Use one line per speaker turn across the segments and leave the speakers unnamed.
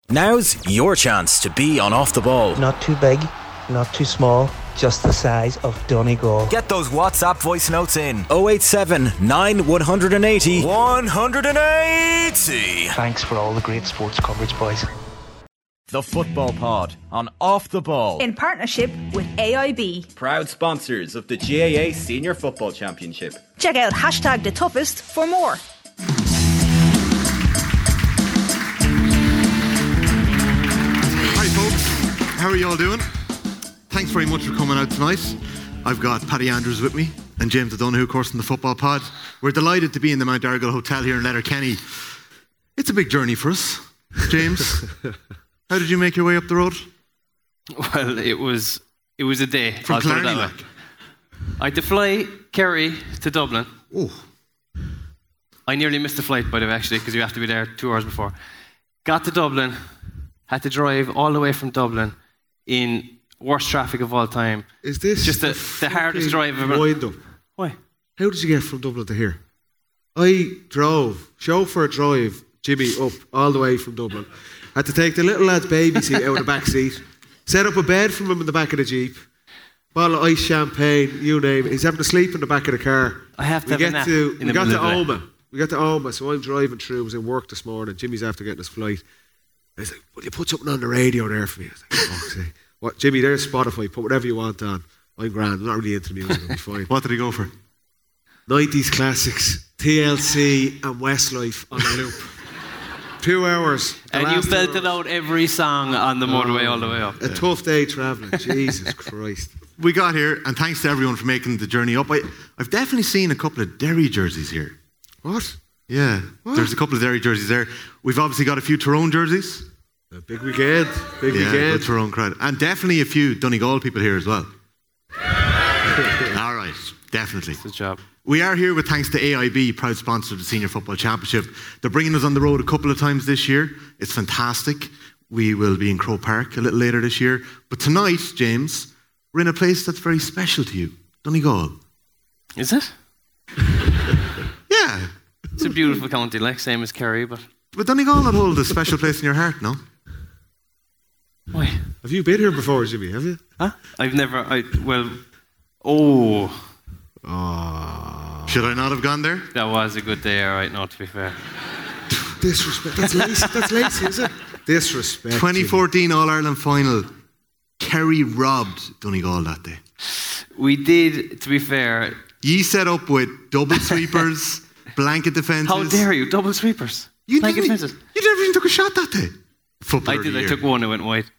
Now's your chance to be on Off the Ball.
Not too big, not too small, just the size of Donegal.
Get those WhatsApp voice notes in 087 9180 180.
Thanks for all the great sports coverage, boys.
The Football Pod on Off the Ball.
In partnership with AIB.
Proud sponsors of the GAA Senior Football Championship.
Check out #TheToughest for more.
Hi folks, how are you all doing? Thanks very much for coming out tonight. I've got Paddy Andrews with me and James O'Donoghue, of course, in the Football Pod. We're delighted to be in the Mount Errigal Hotel here in Letterkenny. It's a big journey for us. James, how did you make your way up the road?
Well, it was a day.
From Killarney.
I had to fly Kerry to Dublin.
Oh.
I nearly missed the flight, by the way, actually, because you have to be there 2 hours before. Got to Dublin, had to drive all the way from Dublin in worst traffic of all time.
Is this
just the hardest drive ever?
Wind up.
Why?
How did you get from Dublin to here? I drove, chauffeur drive Jimmy up all the way from Dublin. Had to take the little lad's baby seat out of the back seat, set up a bed for him in the back of the Jeep, bottle of ice champagne, you name it. He's having to sleep in the back of the car.
I have to have a nap in the
We got
middle
to
of the day.
Oma. We got to Oma, so I'm driving through. I was in work this morning. Jimmy's after getting his flight. I was like, will you put something on the radio there for me? I was like, fuck's sake. What, Jimmy, there's Spotify. Put whatever you want on. I'm grand. I'm not really into the music. I'll be fine.
What did he go for?
90s classics, TLC and Westlife on a loop. 2 hours.
And you belted out every song on the motorway all the way up.
A tough day travelling. Jesus Christ.
We got here, and thanks to everyone for making the journey up. I've definitely seen a couple of Derry jerseys here.
What?
Yeah, there's a couple of Derry jerseys there. We've obviously got a few Tyrone jerseys.
A big weekend. Big
Yeah,
weekend.
good Tyrone crowd. And definitely a few Donegal people here as well. All right, definitely.
Good job.
We are here with thanks to AIB, proud sponsor of the Senior Football Championship. They're bringing us on the road a couple of times this year. It's fantastic. We will be in Croke Park a little later this year. But tonight, James, we're in a place that's very special to you, Donegal.
Is it?
Yeah.
It's a beautiful county, like same as Kerry, but
But Donegal not hold a special place in your heart, no?
why?
Have you been here before, Jimmy? Have you?
Huh? I've never.
Should I not have gone there?
That was a good day, all right. No, to be fair.
Disrespect. That's lazy. That's lazy, is it? Disrespect.
2014 All-Ireland final. Kerry robbed Donegal that day.
We did, to be fair.
You set up with double sweepers, blanket defences.
How dare you? Double sweepers.
You
Blanket
never
defences.
even took a shot that day. Football
I did. I took one. It went wide.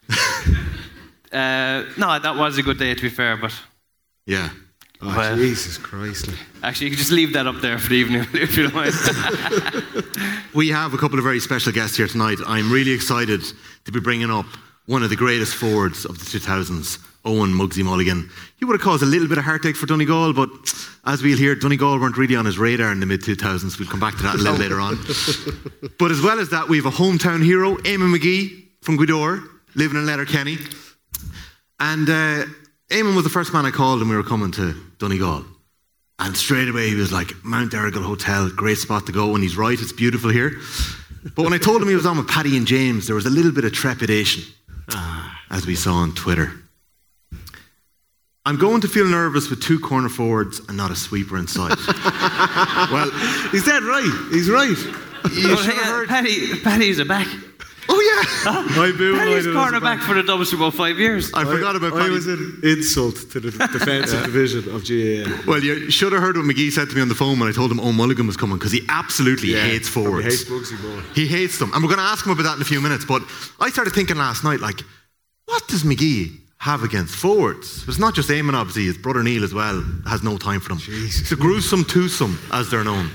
No, that was a good day, to be fair. But
Yeah.
Oh,
well,
Jesus Christ.
actually, you can just leave that up there for the evening if you don't mind.
We have a couple of very special guests here tonight. I'm really excited to be bringing up one of the greatest forwards of the 2000s, Owen Muggsy Mulligan. He would have caused a little bit of heartache for Donegal, but as we'll hear, Donegal weren't really on his radar in the mid-2000s. We'll come back to that a little later on. But as well as that, we have a hometown hero, Eamon McGee from Gweedore, living in Letterkenny. And Eamon was the first man I called when we were coming to Donegal. And straight away he was like, Mount Errigal Hotel, great spot to go. And he's right, it's beautiful here. But when I told him he was on with Paddy and James, there was a little bit of trepidation, as we saw on Twitter. I'm going to feel nervous with two corner forwards and not a sweeper inside. Well,
He's dead right. He's right.
you should have heard.
Paddy's a back.
Oh yeah,
I boo
Paddy's
United as a
cornerback
back.
for the Doubles for about 5 years.
I forgot about
I
Paddy.
was an insult to the defensive division of GAA.
Well, you should have heard what McGee said to me on the phone when I told him Owen Mulligan was coming, because he absolutely hates forwards.
He hates Muggsy more.
He hates them. And we're going to ask him about that in a few minutes. But I started thinking last night, like, what does McGee have against forwards? It's not just Eamon, obviously. His brother Neil as well has no time for them.
Jesus.
The gruesome twosome, as they're known.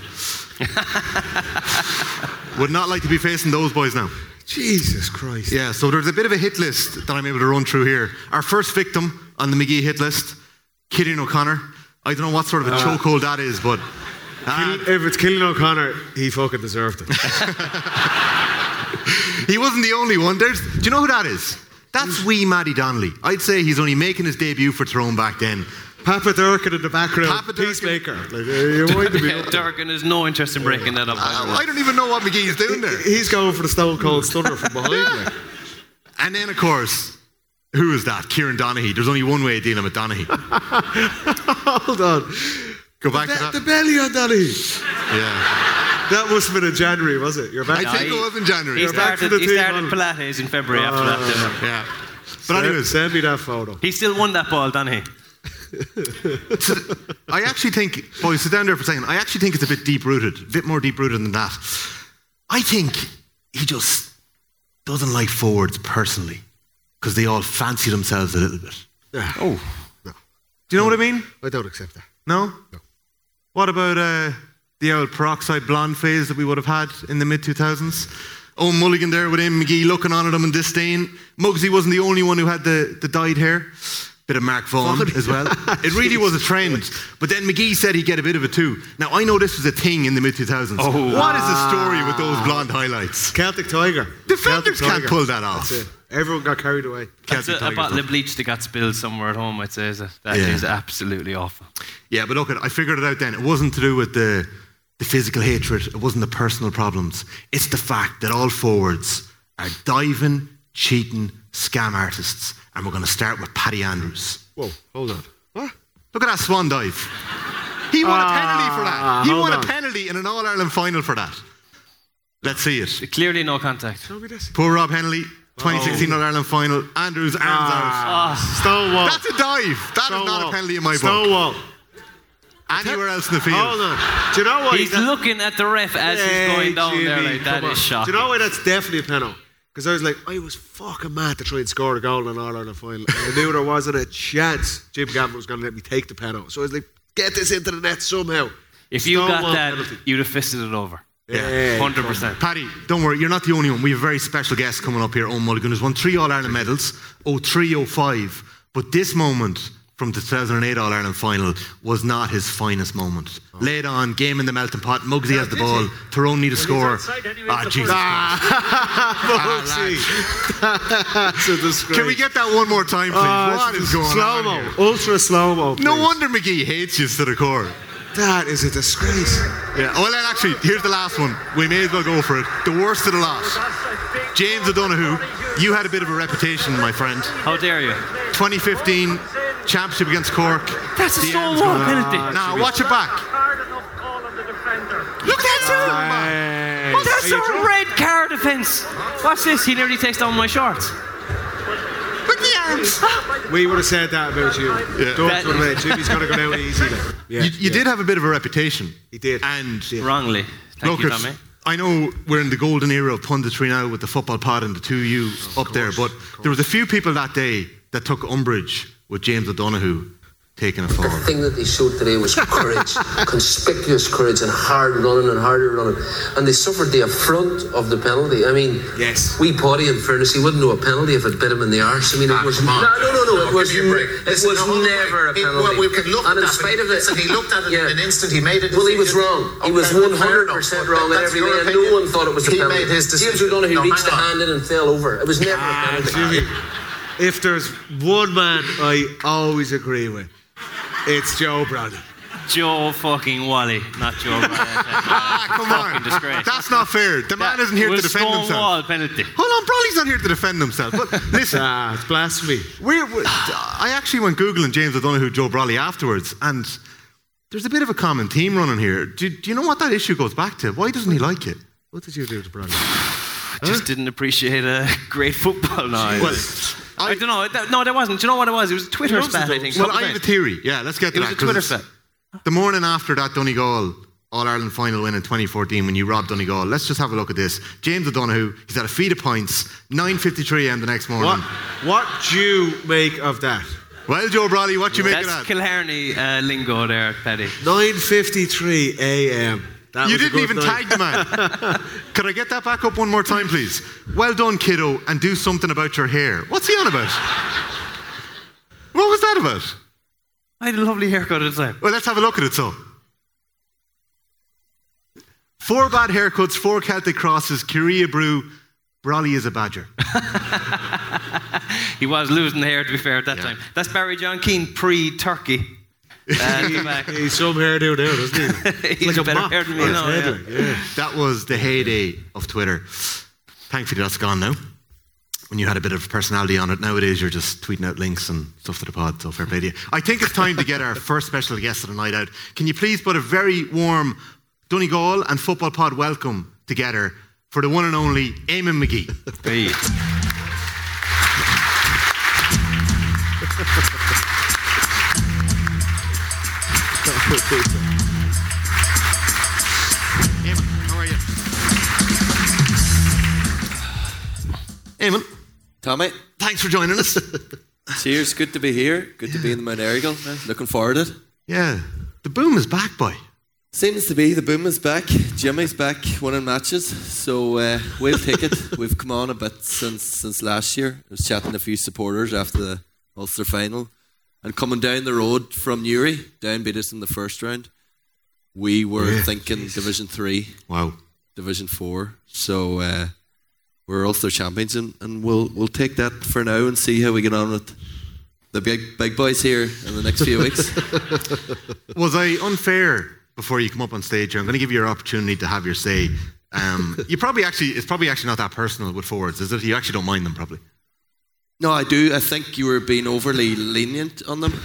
Would not like to be facing those boys now.
Jesus Christ.
Yeah, so there's a bit of a hit list that I'm able to run through here. Our first victim on the McGee hit list, Killian O'Connor. I don't know what sort of a chokehold that is, but...
If it's Killian O'Connor, he fucking deserved it.
He wasn't the only one. Do you know who that is? That's wee Matty Donnelly. I'd say he's only making his debut for Tyrone back then.
Papa Durkin in the background.
Papa Durkin.
Peacemaker. Like, you winded me up.
Durkin has no interest in breaking that up.
I don't even know what McGee's doing there.
He's going for the Stone Cold Stunner from behind me.
And then, of course, who is that? Kieran Donaghy. There's only one way of dealing with Donaghy.
Hold on.
Go back to that.
The belly on Donaghy.
Yeah.
That must have been in January, was it? You're back.
I think it was in January.
He
You're back to
started,
the
he
team,
started
man.
Pilates in February after that dinner.
Yeah. But anyways,
Send me that photo.
He still won that ball, didn't he?
I actually think, boys, sit down there for a second. I actually think it's a bit deep-rooted, a bit more deep-rooted than that. I think he just doesn't like forwards personally because they all fancy themselves a little bit.
Yeah.
Oh. No. Do you know what I mean?
I don't accept that.
No?
No.
What about the old peroxide blonde phase that we would have had in the mid-2000s? Owen Mulligan there with Eamon McGee looking on at him in disdain. Muggsy wasn't the only one who had the dyed hair. Bit of Mark Vaughan as well. It really was a trend. But then McGee said he'd get a bit of it too. Now, I know this was a thing in the mid-2000s.
Oh.
What is the story with those blonde highlights?
Celtic Tiger.
Defenders
Celtic
can't
Tiger.
pull that off.
That's it. Everyone got carried away.
That's
Celtic
a
Tiger
bottle
stuff.
of bleach that got spilled somewhere at home, I'd say. That
Yeah.
is absolutely awful.
Yeah, but look, I figured it out then. It wasn't to do with the physical hatred. It wasn't the personal problems. It's the fact that all forwards are diving, cheating, scam artists. And we're going to start with Paddy Andrews.
Whoa, hold on. What?
Look at that swan dive. He won a penalty for that. He
hold
won a
on.
penalty in an All-Ireland final for that. Let's see it.
Clearly no contact.
Show me this.
Poor Rob Henley, 2016 All-Ireland final. Andrews, arms out.
Stonewall.
That's a dive. That is not a penalty in my book.
Stonewall.
Anywhere else in the field.
Hold on. Do you know what?
He's looking at the ref as he's going down there like that is shocking.
Do you know why that's definitely a penalty? Because I was like, I was fucking mad to try and score a goal in an All-Ireland final. And I knew there wasn't a chance Jim Gavin was going to let me take the penalty. So I was like, get this into the net somehow.
If you got
Stonewall
that,
penalty.
you'd have fisted it over.
Yeah.
100%.
Paddy, don't worry, you're not the only one. We have a very special guest coming up here, Owen Mulligan, who's won 3 All-Ireland medals, 03, 05. But this moment from the 2008 All-Ireland final was not his finest moment. Laid on, game in the melting pot, Muggsy has the ball, Tyrone need a score. Jesus Christ.
That's a disgrace.
Can we get that one more time, please? What is going on
slow-mo.
here?
Ultra slow-mo,
No
please.
wonder McGee hates you to the core.
That is a disgrace.
Yeah. Oh, well, then actually, here's the last one. We may as well go for it. The worst of the lot. James O'Donoghue, you had a bit of a reputation, my friend.
How dare you?
2015 championship against Cork.
That's a
The ends
Stonewall
were-
penalty.
Nah, watch it back. Look at that.
Well, that's a red card offence. Watch this. He nearly takes down my shorts.
Look at the arms.
We would have said that about you.
Yeah.
Don't
That-
would have Jimmy's going to go down easy then. Yeah,
You did have a bit of a reputation.
He did.
And
Wrongly. Thank
look,
you,
it's-
Tommy.
I know we're in the golden era of punditry now with the football pod and the two of you up there, but there was a few people that day that took umbrage with James O'Donoghue taking a fall.
The thing that they showed today was courage, conspicuous courage and hard running and harder running. And they suffered the affront of the penalty. I mean,
Yes.
we Paddy, in fairness, he wouldn't know a penalty if it bit him in the arse. I mean, it was
come on.
no, it was
give me a break.
it
Listen,
was
hold on.
never a penalty.
Well, we can look
and
at
in
that,
spite
but
of it,
listen, he looked at it in an instant, he made a
Well, he was
decision.
wrong. He was
Okay, well, fair
100%
enough,
wrong in
but that's
every
your
way. And
opinion.
no one thought it was a
He
penalty.
made his
James
decision.
O'Donoghue
No,
reached the
hang on.
hand in and fell over. It was never a penalty.
Jimmy, if there's one man I always agree with, it's Joe Brady.
Joe fucking Wally, not Joe Bryan.
Come
Fucking
on.
disgrace.
That's not fair. The man isn't here to defend himself.
Stonewall penalty.
Hold on, Brawley's not here to defend himself. But listen,
It's blasphemy.
I actually went Googling James O'Donoghue, Joe Brawley afterwards, and there's a bit of a common theme running here. Do you know what that issue goes back to? Why doesn't he like it?
What did you do to Brady?
Just didn't appreciate great football now.
Well,
I don't know. No, there wasn't. Do you know what it was? It was a Twitter spat, I think.
Well, I have a theory. Yeah, let's get to
It
that.
was a Twitter
'cause
spat.
the morning after that Donegal All-Ireland final win in 2014 when you robbed Donegal, let's just have a look at this. James O'Donoghue, he's had a feed of pints, 9:53 a.m. the next morning.
What do you make of that?
Well, Joe Brawley, what do you make of
That's
that?
Kilharney lingo there, Paddy.
9:53 a.m. That
You
was a
didn't
good
even
night.
tag the man. Could I get that back up one more time, please? Well done, kiddo, and do something about your hair. What's he on about? What was that about?
I had a lovely haircut at the time.
Well, let's have a look at it, so. 4 bad haircuts, 4 Celtic crosses, Korea brew, Brawley is a badger.
He was losing the hair, to be fair, at that time. That's Barry John Keane pre-Turkey. At the back.
He's some hairdo now, doesn't he?
He's
like a
better
mop.
hair than me
His
now,
head,
yeah.
like, yeah.
That was the heyday of Twitter. Thankfully, that's gone now. when you had a bit of personality on it. Nowadays, you're just tweeting out links and stuff to the pod, so fair play to you. I think it's time to get our first special guest of the night out. Can you please put a very warm Donegal and Football Pod welcome together for the one and only Eamon McGee.
Hey.
Eamon, how are you? Eamon.
Tommy.
Thanks for joining us.
Cheers, good to be here. Good to be in the Mount Erigal. Looking forward to it.
Yeah, the boom is back, boy.
Seems to be, the boom is back. Jimmy's back winning matches. So we'll take it. We've come on a bit since last year. I was chatting to a few supporters after the Ulster final. And coming down the road from Newry, down beat us in the first round. We were thinking Division 3.
Wow.
Division 4. So we're Ulster champions, and we'll take that for now and see how we get on with the big boys here in the next few weeks.
Was I unfair before you come up on stage here? I'm going to give you your opportunity to have your say. It's probably actually not that personal with forwards, is it? You actually don't mind them, probably.
No, I do. I think you were being overly lenient on them.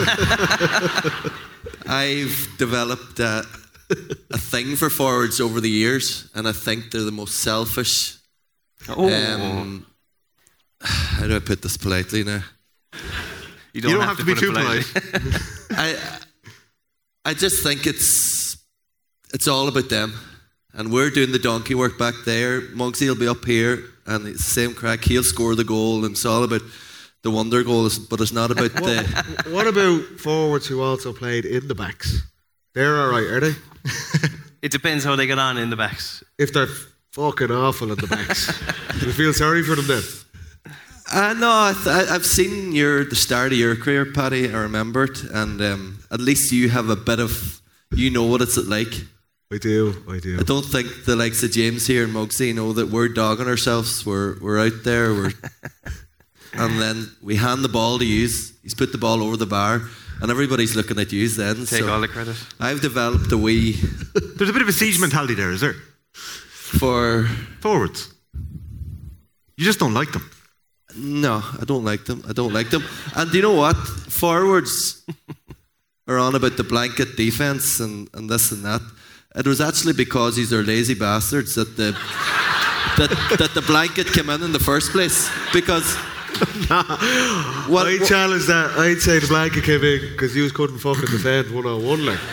I've developed a thing for forwards over the years, and I think they're the most selfish. How do I put this politely now?
You don't have to be too polite.
I just think it's all about them. And we're doing the donkey work back there. Muggsy will be up here, and it's the same crack. He'll score the goal, and it's all about the wonder goals, but it's not about the...
What about forwards who also played in the backs? They're all right, are they?
It depends how they get on in the backs.
If they're fucking awful in the backs, do you feel sorry for them then?
No, I've seen the start of your career, Paddy. I remember it, and at least you have a bit of... You know what it's like.
I do.
I don't think the likes of James here and Muggsy know that we're dogging ourselves. We're out there. And then we hand the ball to you. He's put the ball over the bar, and everybody's looking at you then.
Take all the credit.
I've developed a wee...
There's a bit of a siege mentality there, is there?
For...
forwards. You just don't like them.
No, I don't like them. And do you know what? Forwards are on about the blanket defence and this and that. It was actually because these are lazy bastards that the blanket came in the first place. Because
I challenge that. I'd say the blanket came in because you couldn't fucking defend 1-on-1 like.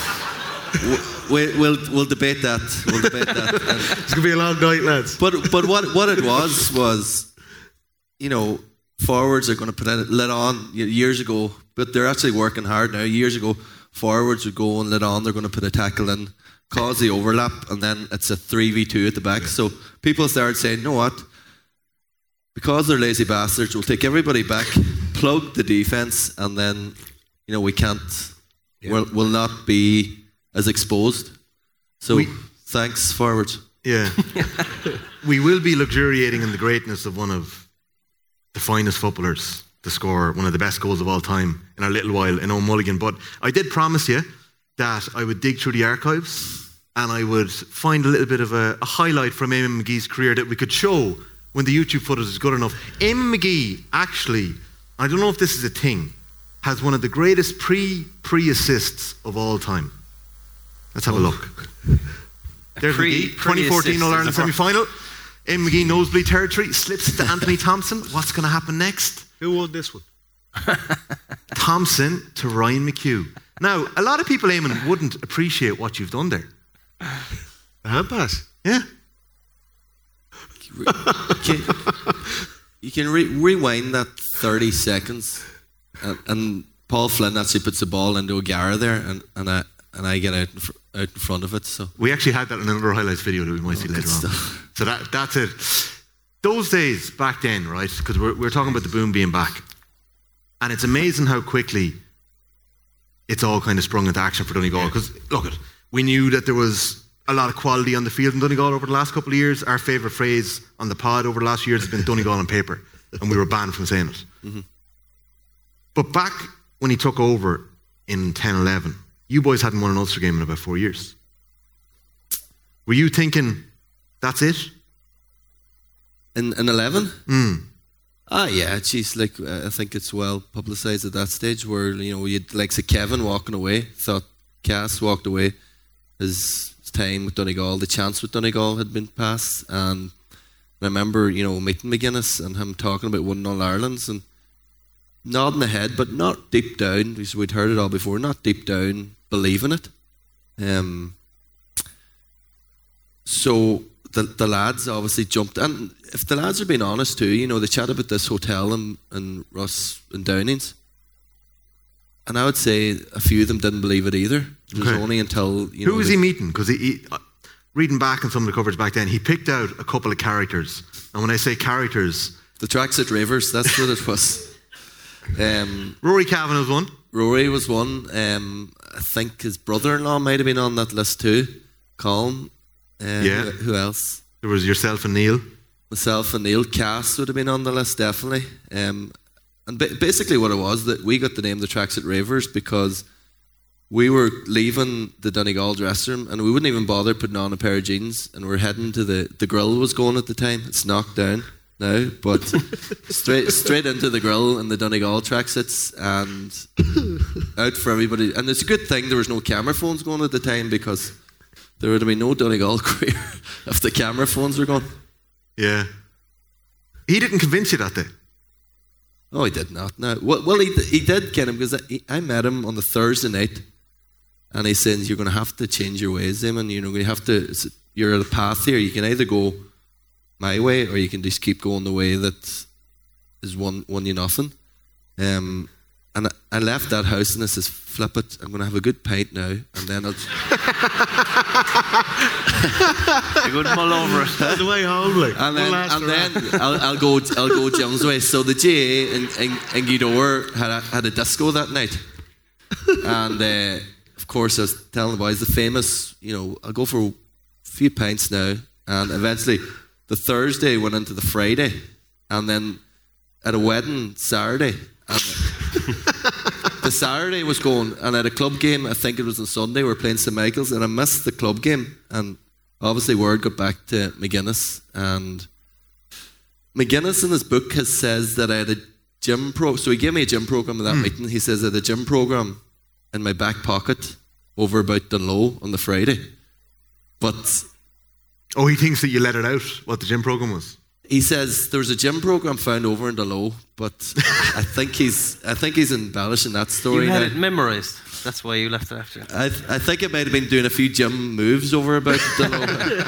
We'll debate that.
It's gonna be a long night, lads.
But what it was, you know, forwards are going to let on years ago, but they're actually working hard now. Years ago, forwards would go and let on. They're going to put a tackle in, cause the overlap, and then it's a 3v2 at the back. So people started saying, you know what? Because they're lazy bastards, we'll take everybody back, plug the defence, and then, you know, we can't, we'll not be as exposed. So thanks, forwards.
Yeah. We will be luxuriating in the greatness of one of the finest footballers to score one of the best goals of all time in a little while in Owen Mulligan. But I did promise you that I would dig through the archives and I would find a little bit of a highlight from Eamon McGee's career that we could show when the YouTube footage is good enough. Eamon McGee, actually, I don't know if this is a thing, has one of the greatest pre-assists of all time. Let's have a look. There's McGee, 2014 All-Ireland semi-final. Eamon McGee, nosebleed territory, slips it to Anthony Thompson. What's going to happen next?
Who won this one?
Thompson to Ryan McHugh. Now, a lot of people, Eamon, wouldn't appreciate what you've done there.
The hand pass?
Yeah.
You can rewind that 30 seconds, and Paul Flynn actually puts the ball into a Gara there, and I get out in front of it. So
we actually had that in another highlights video that we might see later on. So that's it. Those days back then, right? Because we're talking about the boom being back, and it's amazing how quickly it's all kind of sprung into action for Donegal. Because look, we knew that there was a lot of quality on the field in Donegal over the last couple of years. Our favourite phrase on the pod over the last years has been Donegal on paper, and we were banned from saying it. Mm-hmm. But back when he took over in 10-11. You boys hadn't won an Ulster game in about 4 years. Were you thinking, that's it?
In 11?
Mm.
Yeah, geez, like I think it's well publicised at that stage where, you know, you'd like say Kevin walking away, thought Cass walked away, his time with Donegal, the chance with Donegal had been passed, and I remember, you know, meeting McGuinness and him talking about winning All Irelands and nodding the head, but not deep down, because we'd heard it all before, not deep down believing it. So the lads obviously jumped, and if the lads are being honest too, you know, they chat about this hotel in Ross and Downings, and I would say a few of them didn't believe it either. It was only until, you know...
Who was he meeting? Because he reading back on some of the coverage back then, he picked out a couple of characters, and when I say characters...
The Tracksuit Ravers, that's what it was.
Rory Cavan was one.
Rory was one. I think his brother-in-law might have been on that list too. Colin.
Yeah.
Who else?
There was yourself and Neil.
Myself and Neil. Cass would have been on the list, definitely. And basically what it was, that we got the name the Tracksuit Ravers because we were leaving the Donegal dressing room and we wouldn't even bother putting on a pair of jeans, and we're heading to the grill was going at the time. It's knocked down now, but straight into the grill and the Donegal tracksuits and out for everybody. And it's a good thing there was no camera phones going at the time, because there would have been no Donegal career if the camera phones were gone.
Yeah. He didn't convince you that day?
Oh, he did not. No. Well, he did get him, because I met him on the Thursday night, and he said, "You're going to have to change your ways, Eamon. You know, you have to. You're at a path here. You can either go my way, or you can just keep going the way that is won you nothing." And I left that house, and I says, "Flip it. I'm going to have a good pint now, and then I'll."
A good mull over it.
On the way home, like.
And then I'll go Jim's way. So the GA in Gweedore had a disco that night, and of course I was telling the boys the famous, you know, I'll go for a few pints now, and eventually the Thursday went into the Friday, and then at a wedding Saturday, and the Saturday was going, and at a club game, I think it was on Sunday, we were playing St Michael's, and I missed the club game, and obviously word got back to McGuinness, and McGuinness in his book says that I had a gym so he gave me a gym program at that meeting. He says I had a gym program in my back pocket over about Dunlow on the Friday, but
he thinks that you let it out what the gym program was.
He says there was a gym program found over in Dunlow, but I think he's embellishing that story.
You had
now.
it memorised. That's why you left it after.
I think it might have been doing a few gym moves over about Dunlow.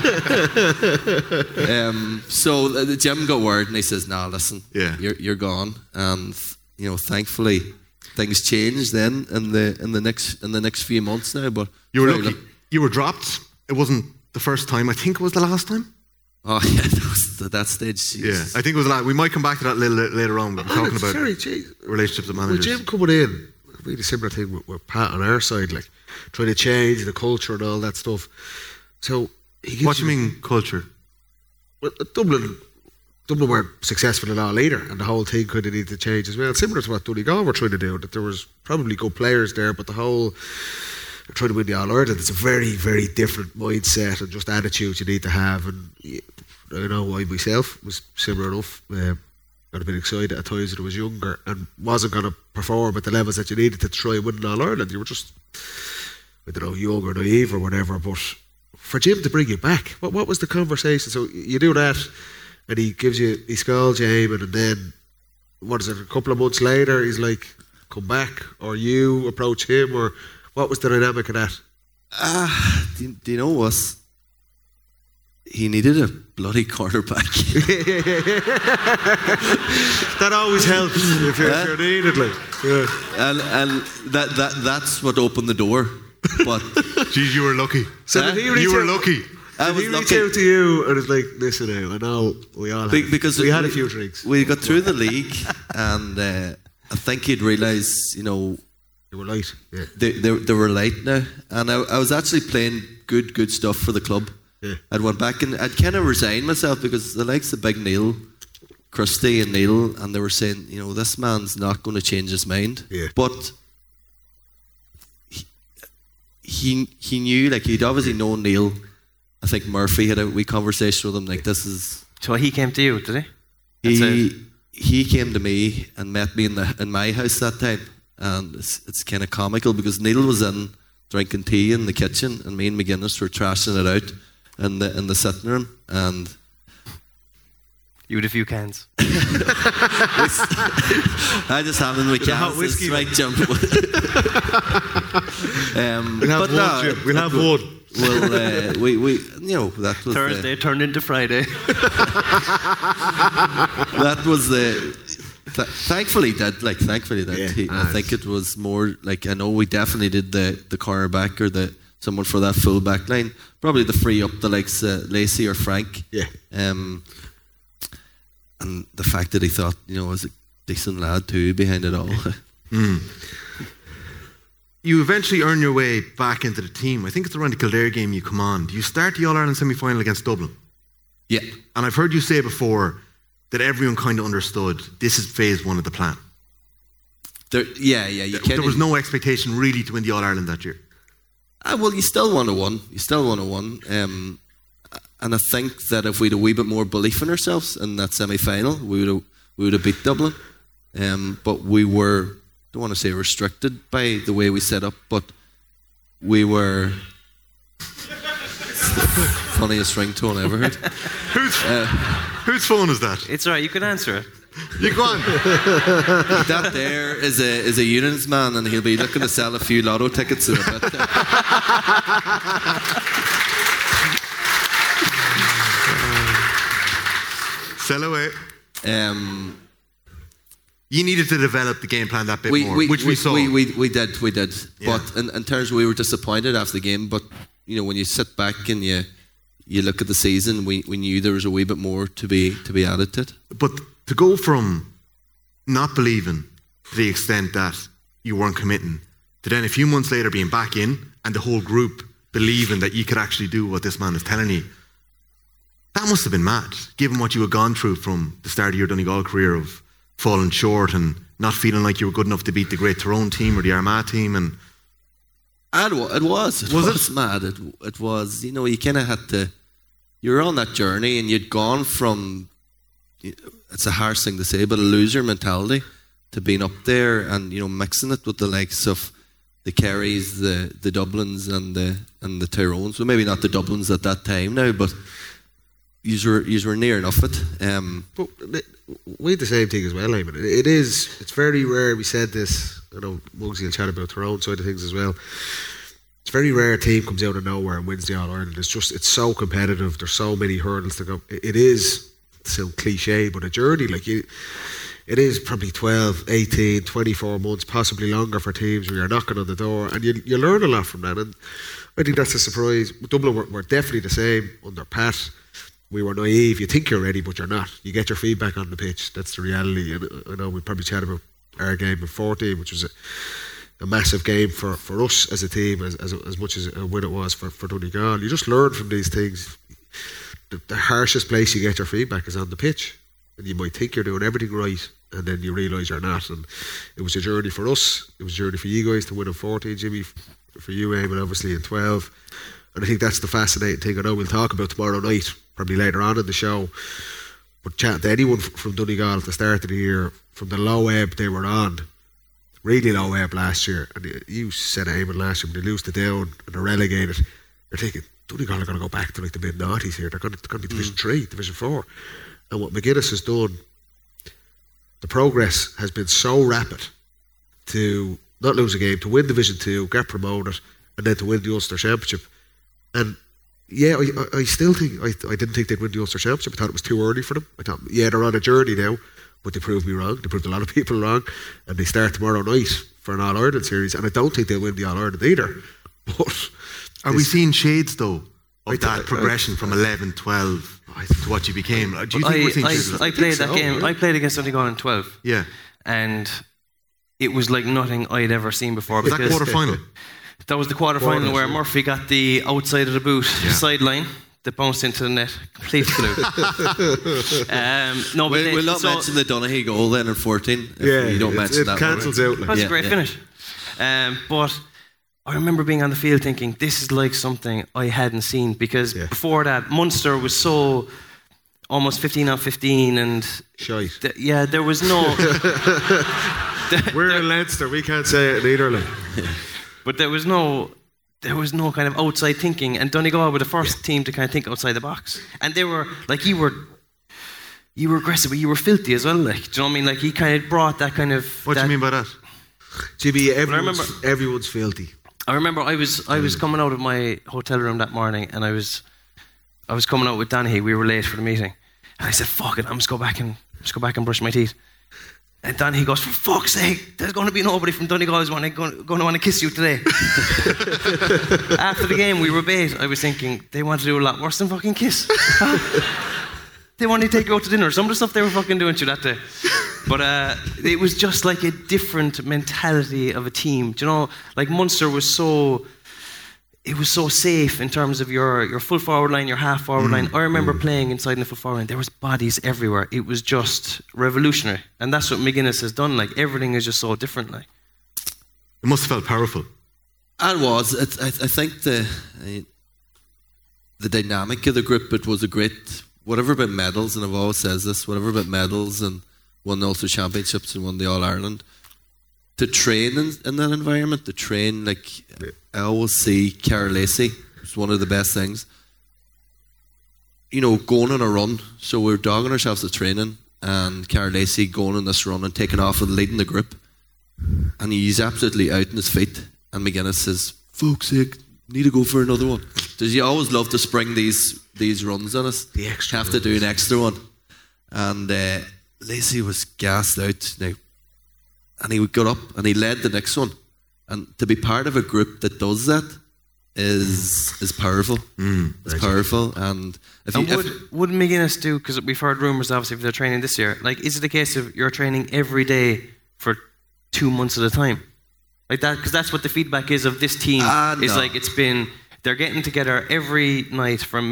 So the gym got word, and he says, "Nah, listen, you're gone." And you know, thankfully, things changed then in the next few months now. But
you were lucky. You were dropped. It wasn't the first time. I think it was the last time.
Oh yeah, that was at that stage. Geez.
Yeah, I think it was a lot. We might come back to that a little later on. We're talking about relationships with managers.
Well, Jim coming in, really similar thing with Pat on our side, like trying to change the culture and all that stuff. So
what do you mean culture?
Well, Dublin were successful a lot later, and the whole thing kind of needed to change as well. Similar to what Donegal were trying to do, that there was probably good players there, but the whole trying to win the All Ireland, it's a very, very different mindset and just attitude you need to have. And I know I myself was similar enough. Got a bit excited at times when I was younger and wasn't going to perform at the levels that you needed to try and win an All Ireland. You were just, I don't know, young or naive or whatever. But for Jim to bring you back, what was the conversation? So you do that, and he scalds you, Eamon, and then what is it? A couple of months later, he's like, "Come back," or you approach him, or what was the dynamic of that?
Do you know what? He needed a bloody quarterback.
That always helps if you're needed, like. Yeah.
And that's what opened the door. But
geez, you were lucky.
So you were lucky.
I was
lucky. He reached out to you and it's like, "Listen, now, I know we all
because
we had a few drinks.
We got through the league, and I think he'd realised, you know,
they were light. Yeah.
They were light now, and I was actually playing good stuff for the club.
Yeah.
I'd went back and I'd kind of resigned myself, because the likes of Big Neil, Christie and Neil, and they were saying, you know, this man's not going to change his mind.
Yeah.
But he knew, like, he'd obviously known Neil. I think Murphy had a wee conversation with him, like, this is
So he came to you, did he?
He came to me and met me in my house that time, and it's kind of comical because Neil was in drinking tea in the kitchen, and me and McGuinness were trashing it out in the sitting room, and
you had a few cans.
I just handed him a can.
Whiskey,
right, jump.
We'll have one.
Well, we that was
Thursday turned into Friday.
That was thankfully that
Yeah,
I think it was more like, I know we definitely did the cornerback or someone for that full back line, probably to free up the likes Lacey or Frank.
Yeah.
And the fact that he thought, I was a decent lad too behind it all.
You eventually earn your way back into the team. I think it's around the Kildare game you come on. You start the All-Ireland semi-final against Dublin.
Yeah.
And I've heard you say before that everyone kind of understood this is phase one of the plan.
There was no expectation really to win the All-Ireland that year. Well, you still want to win. And I think that if we had a wee bit more belief in ourselves in that semi-final, we would have beat Dublin. But we were, don't want to say restricted by the way we set up, but we were funniest ringtone I ever heard.
Whose phone is that?
It's all right, you can answer it.
You go on.
That there is a Union's man, and he'll be looking to sell a few lotto tickets in a bit.
Sell away. You needed to develop the game plan that bit more, which we saw.
We did.
Yeah.
But in terms of, we were disappointed after the game. But when you sit back and you look at the season, we knew there was a wee bit more to be added to it.
But to go from not believing to the extent that you weren't committing, to then a few months later being back in and the whole group believing that you could actually do what this man is telling you, that must have been mad, given what you had gone through from the start of your Donegal career of falling short and not feeling like you were good enough to beat the great Tyrone team or the Armagh team. And
it was mad. It was, you kind of had to, you were on that journey and you'd gone from, it's a harsh thing to say, but a loser mentality to being up there and, mixing it with the likes of the Kerrys, the Dublins and the Tyrones. Well, maybe not the Dublins at that time now, but you were near enough it.
But we had the same thing as well, Eamon. It's very rare. We said this, I know Muggsy will chat about their own side of things as well. It's very rare a team comes out of nowhere and wins the All-Ireland. It's so competitive. There's so many hurdles to go. It is still cliche, but a journey. It is probably 12, 18, 24 months, possibly longer for teams where you're knocking on the door, and you learn a lot from that. And I think that's a surprise. Dublin were definitely the same under Pat. We were naive. You think you're ready, but you're not. You get your feedback on the pitch. That's the reality. And I know we probably chat about our game in 14, which was a massive game for us as a team, as much as a win it was for Donegal. You just learn from these things. The harshest place you get your feedback is on the pitch. And you might think you're doing everything right, and then you realise you're not. And it was a journey for us. It was a journey for you guys to win in 14, Jimmy, for you, Eamon, obviously in 12. And I think that's the fascinating thing. I know we'll talk about tomorrow night, probably later on in the show. But chatting to anyone from Donegal at the start of the year, from the low ebb they were on, really low ebb last year, and you said Eamon last year, when they lose to Down and they're relegated, you're thinking, Donegal are going to go back to like the mid-noughties here. They're going to be Division 3, Division 4. And what McGuinness has done, the progress has been so rapid to not lose a game, to win Division 2, get promoted, and then to win the Ulster Championship. And yeah, I still think, I didn't think they'd win the Ulster Championship. I thought it was too early for them. I thought, yeah, they're on a journey now, but they proved me wrong. They proved a lot of people wrong. And they start tomorrow night for an All-Ireland series, and I don't think they'll win the All-Ireland either. But
are we seeing shades, though, of that progression from 11, 12 to what you became? Do you think we're seeing shades?
I played that game. I played against Donegal in 12.
Yeah.
And it was like nothing I'd ever seen before.
Was that quarter-final?
That was the quarter-final where Murphy got the outside of the boot sideline that bounced into the net. Complete fluke.
We'll not mention the Donaghy goal then in 14.
Yeah,
you don't mention that.
It cancels out.
That's a great finish. But I remember being on the field thinking, this is like something I hadn't seen, because before that, Munster was so almost 15 on 15, and
Shite.
yeah, there was no.
We're in Leinster. We can't say it either. Like.
But there was no kind of outside thinking, and Donegal were the first team to kind of think outside the box, and they were like, you were aggressive, but you were filthy as well. Like, do you know what I mean? Like, he kind of brought that kind of.
What do you mean by that?
Jimmy, everyone's filthy.
I remember I was coming out of my hotel room that morning, and I was coming out with Donaghy. We were late for the meeting, and I said, "Fuck it, I'm just go back and brush my teeth." And Donaghy goes, "For fuck's sake, there's going to be nobody from Donegal who's going to want to kiss you today." After the game, we were bait. I was thinking they want to do a lot worse than fucking kiss. They want to take you out to dinner. Some of the stuff they were fucking doing to you that day. But it was just like a different mentality of a team. Do you know, like Munster was so safe in terms of your full forward line, your half forward line. I remember playing inside in the full forward line. There was bodies everywhere. It was just revolutionary. And that's what McGuinness has done. Like, everything is just so different. Like,
it must have felt powerful.
It was. I think the dynamic of the group, it was a great, whatever about medals, and I've always says this, whatever about medals, and won the Ulster Championships and won the All-Ireland, to train in that environment, to train, like, I always see Cara Lacey, it's one of the best things, you know, going on a run. So we're dogging ourselves at training, and Cara Lacey going on this run and taking off and leading the group, and he's absolutely out on his feet, and McGuinness says, "Fuck's sake, need to go for another one." Does he always love to spring these runs on us?
The extra
have to do an extra one. And Lacey was gassed out now, and he got up and he led the next one. And to be part of a group that does that is powerful. It's powerful. And
would McGuinness do? Because we've heard rumours, obviously, of their training this year. Like, is it a case of you're training every day for 2 months at a time, like that? Because that's what the feedback is of this team. Is like, it's been, they're getting together every night from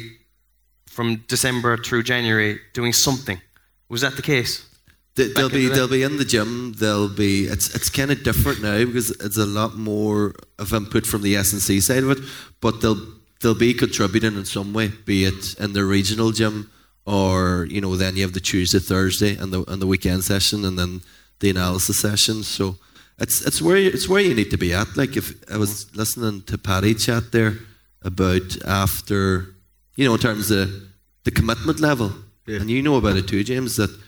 December through January doing something. Was that the case?
They'll be in the gym. It's kind of different now because it's a lot more of input from the S&C side of it. But they'll be contributing in some way, be it in the regional gym, or, you know, then you have the Tuesday, Thursday, and the weekend session, and then the analysis session. So it's where you need to be at. Like, if I was listening to Paddy chat there about after, you know, in terms of the commitment level, and you know about it too, James, that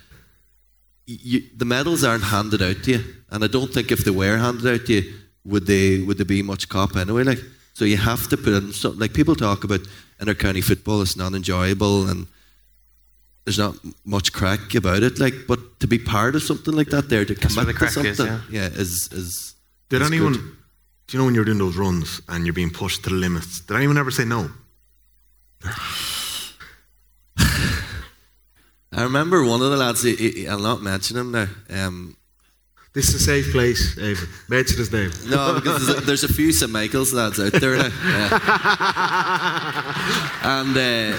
the medals aren't handed out to you, and I don't think if they were handed out to you, would they be much cop anyway? Like, so you have to put in something. Like, people talk about inter-county football, it's not enjoyable, and there's not much crack about it. Like, but to be part of something like that, there to commit to something, is
Did anyone?
good.
Do you know when you're doing those runs and you're being pushed to the limits? Did anyone ever say no?
I remember one of the lads, I'll not mention him now.
This is a safe place, Eamon. Mention his name.
No, because there's a few St. Michael's lads out there now. And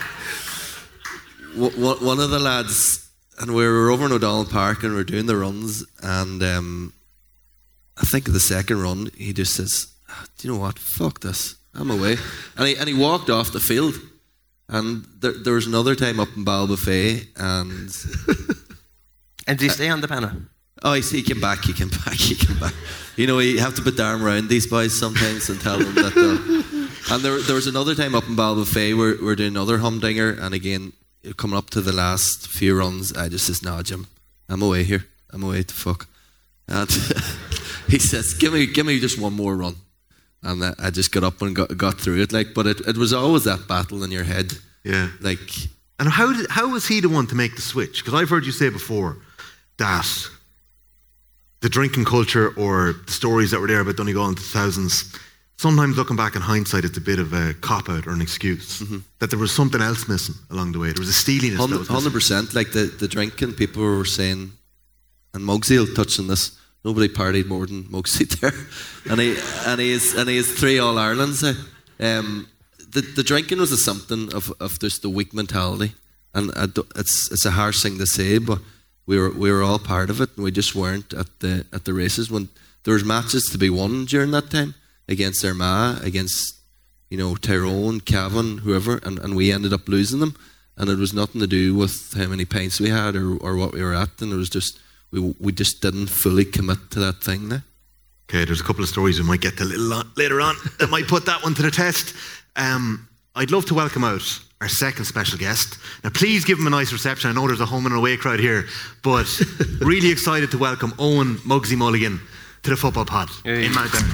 one of the lads, and we were over in O'Donnell Park and we were doing the runs, and I think the second run, he just says, "Do you know what? Fuck this. I'm away." And he walked off the field. And there was another time up in Ballbuffet, and
did he stay on the panel?
Oh, he came back. You know, you have to put the arm around these boys sometimes and tell them that. And there was another time up in Ballbuffet where we're doing another humdinger, and again, coming up to the last few runs, I just says, "Nah, Jim, I'm away here. I'm away to fuck." And he says, "Give me just one more run." And I just got up and got through it. Like, but it was always that battle in your head.
Yeah.
Like,
and how was he the one to make the switch? Because I've heard you say before that the drinking culture or the stories that were there about Donegal in the 2000s, sometimes looking back in hindsight, it's a bit of a cop-out or an excuse. That there was something else missing along the way. There was a steeliness.
100%. Like the drinking, people were saying, and Muggsy will touch on this, nobody partied more than Muggsy there, and he has 3 All-Irelands. The drinking was a symptom of just the weak mentality, and it's a harsh thing to say, but we were all part of it, and we just weren't at the races when there was matches to be won during that time against Armagh, against, you know, Tyrone, Cavan, whoever, and we ended up losing them, and it was nothing to do with how many pints we had or what we were at, and it was just we just didn't fully commit to that thing now.
Okay, there's a couple of stories we might get to a little later on that might put that one to the test. I'd love to welcome out our second special guest. Now, please give him a nice reception. I know there's a home and away crowd here, but really excited to welcome Eoin Mugsy Mulligan to the Football Pod in Mount Down.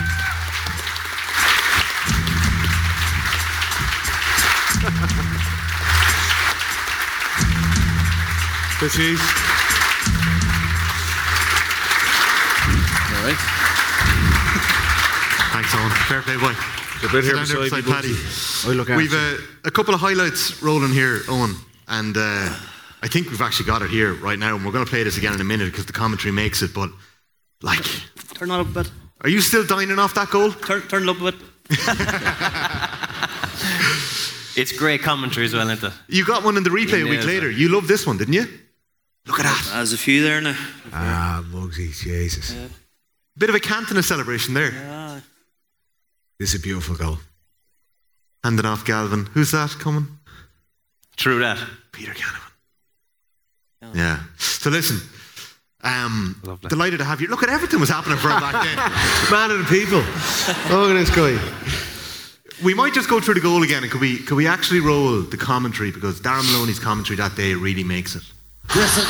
Good cheese.
All right.
Thanks, Eoin. Fair play, boy.
You're a bit here
Stand there
beside
beside
me,
Paddy.
Bugsy. I look after
We've
you.
a couple of highlights rolling here, Eoin, and I think we've actually got it here right now, and we're going to play this again in a minute because the commentary makes it, but like...
Turn it up a bit.
Are you still dining off that goal?
Turn it up a bit.
It's great commentary as well, isn't it?
You got one in the replay a week
nails
later. You loved this one, didn't you? Look at that.
There's a few there now.
Mugsy, Jesus.
Yeah.
Bit of a Cantona celebration there.
Yeah.
This is a beautiful goal.
Handing off Galvin. Who's that coming?
True that.
Peter Canavan. Yeah. So listen,
Lovely.
delighted to have you. Look at everything was happening for him back then.
Man of the people. Look at this guy.
We might just go through the goal again, and could we actually roll the commentary, because Darren Maloney's commentary that day really makes it.
Griffin.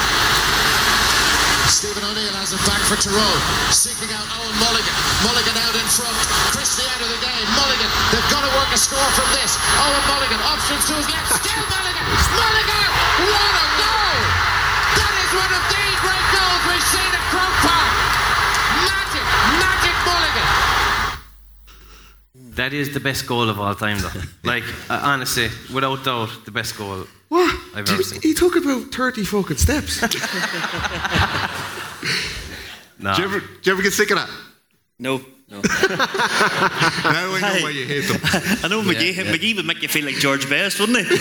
Stephen O'Neill has it back for Tyrone. Seeking out Eoin Mulligan. Mulligan out in front. Christie out of the game. Mulligan. They've got to work a score from this. Eoin Mulligan. Options to his left. Still Mulligan. Mulligan! What a goal! That is one of the great goals we've seen at Croke Park. Magic Mulligan.
That is the best goal of all time, though. Like, honestly, without doubt, the best goal
What?
I've ever seen.
He took about 30 fucking steps.
Nah.
Do you ever get sick of that?
No.
Now I know why you hate them.
I know McGee would make you feel like George Best, wouldn't he?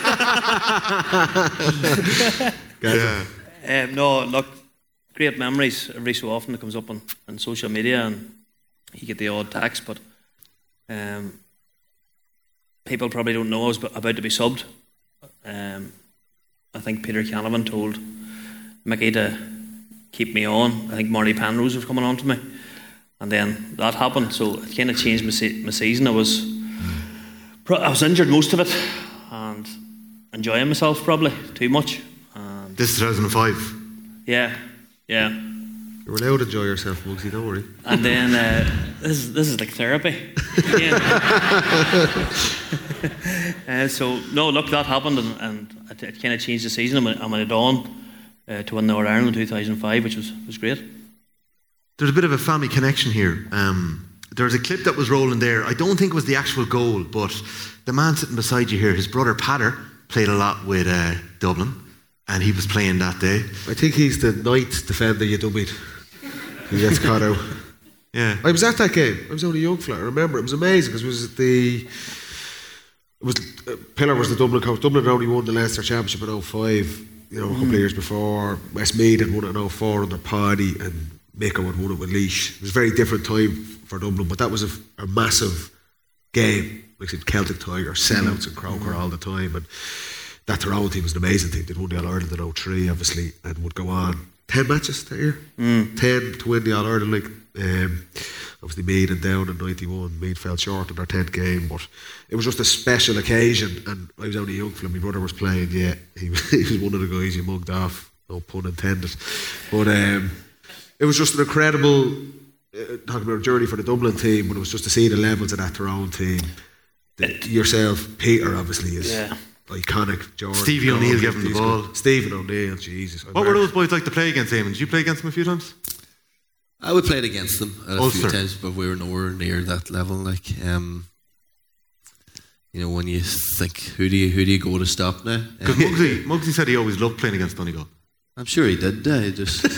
Yeah.
No, look, great memories every so often. It comes up on social media and you get the odd text, but people probably don't know I was about to be subbed. I think Peter Canavan told Mickey to keep me on. I think Marty Penrose was coming on to me, and then that happened, so it kind of changed my season. I was injured most of it and enjoying myself probably too much. And
This is 2005.
yeah.
You're allowed to enjoy yourself, Mugsy, don't worry.
And then this is like therapy. So no, look, that happened, and it kind of changed the season. I went on to win the All-Ireland in 2005, which was great.
There's a bit of a family connection here. There's a clip that was rolling there. I don't think it was the actual goal, but the man sitting beside you here, his brother Patter, played a lot with Dublin, and he was playing that day.
I think he's the ninth defender you dummied. He gets caught out.
Yeah.
I was at that game. I was only a young fella. I remember it was amazing because Pillar was the Dublin coach. Dublin had only won the Leinster Championship in 2005. You know, a couple of years before. Westmeath had won it in 2004 under Paddy, and Mako had won it with Laois. It was a very different time for Dublin, but that was a massive game. Like I said, Celtic Tiger, sellouts and Croker all the time, and that Tyrone team was an amazing team. They'd won the All-Ireland in 2003, obviously, and would go on 10 matches that year. 10 to win the All-Ireland League. Obviously Meath and down in 91. Meath fell short in their 10th game, but it was just a special occasion, and I was only young fella. My brother was playing, he was one of the guys you mugged off, no pun intended. But it was just an incredible talking about a journey for the Dublin team, but it was just to see the levels of that Tyrone team. Yourself, Peter, obviously, is iconic. George,
Stevie O'Neill gave him the ball.
Stephen O'Neill, Jesus.
What were those boys like to play against, Eamon? Did you play against them a few times?
I would play against them a few
Ulster.
times, but we were nowhere near that level. Like, you know, when you think, who do you go to stop now?
Because Mugsy said he always loved playing against Donegal.
I'm sure he did. I just if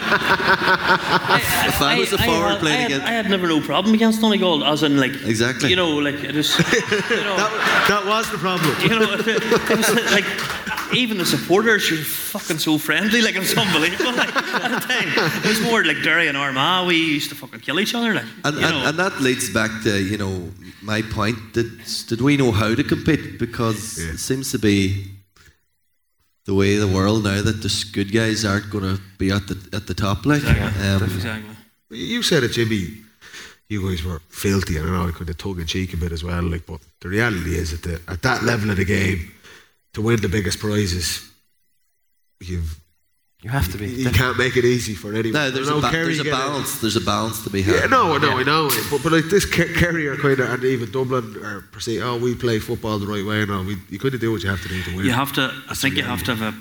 I was a forward playing against,
I had never no problem against Donegal, as in like
exactly.
You know, like it was. You know,
that was the problem.
You know, it was like even the supporters, you're fucking so friendly. Like, it's unbelievable. Like, at the time, it was more like Derry and Armagh. We used to fucking kill each other. Like,
and that leads back to my point. Did we know how to compete? Because it seems to be the way of the world now that the good guys aren't going to be at the top. Like,
exactly.
You said it, Jimmy. You guys were filthy, and I know I could have tongue in cheek a bit as well. Like, but the reality is at that level of the game, to win the biggest prizes, you
have to be.
You can't make it easy for anyone.
No, there's a balance. There's a balance to be had.
Yeah, no, I know. But like this Kerry are kind of, and even Dublin are perceived. Oh, we play football the right way. No, you kind of do what you have to do to win.
You have to. I think you have to have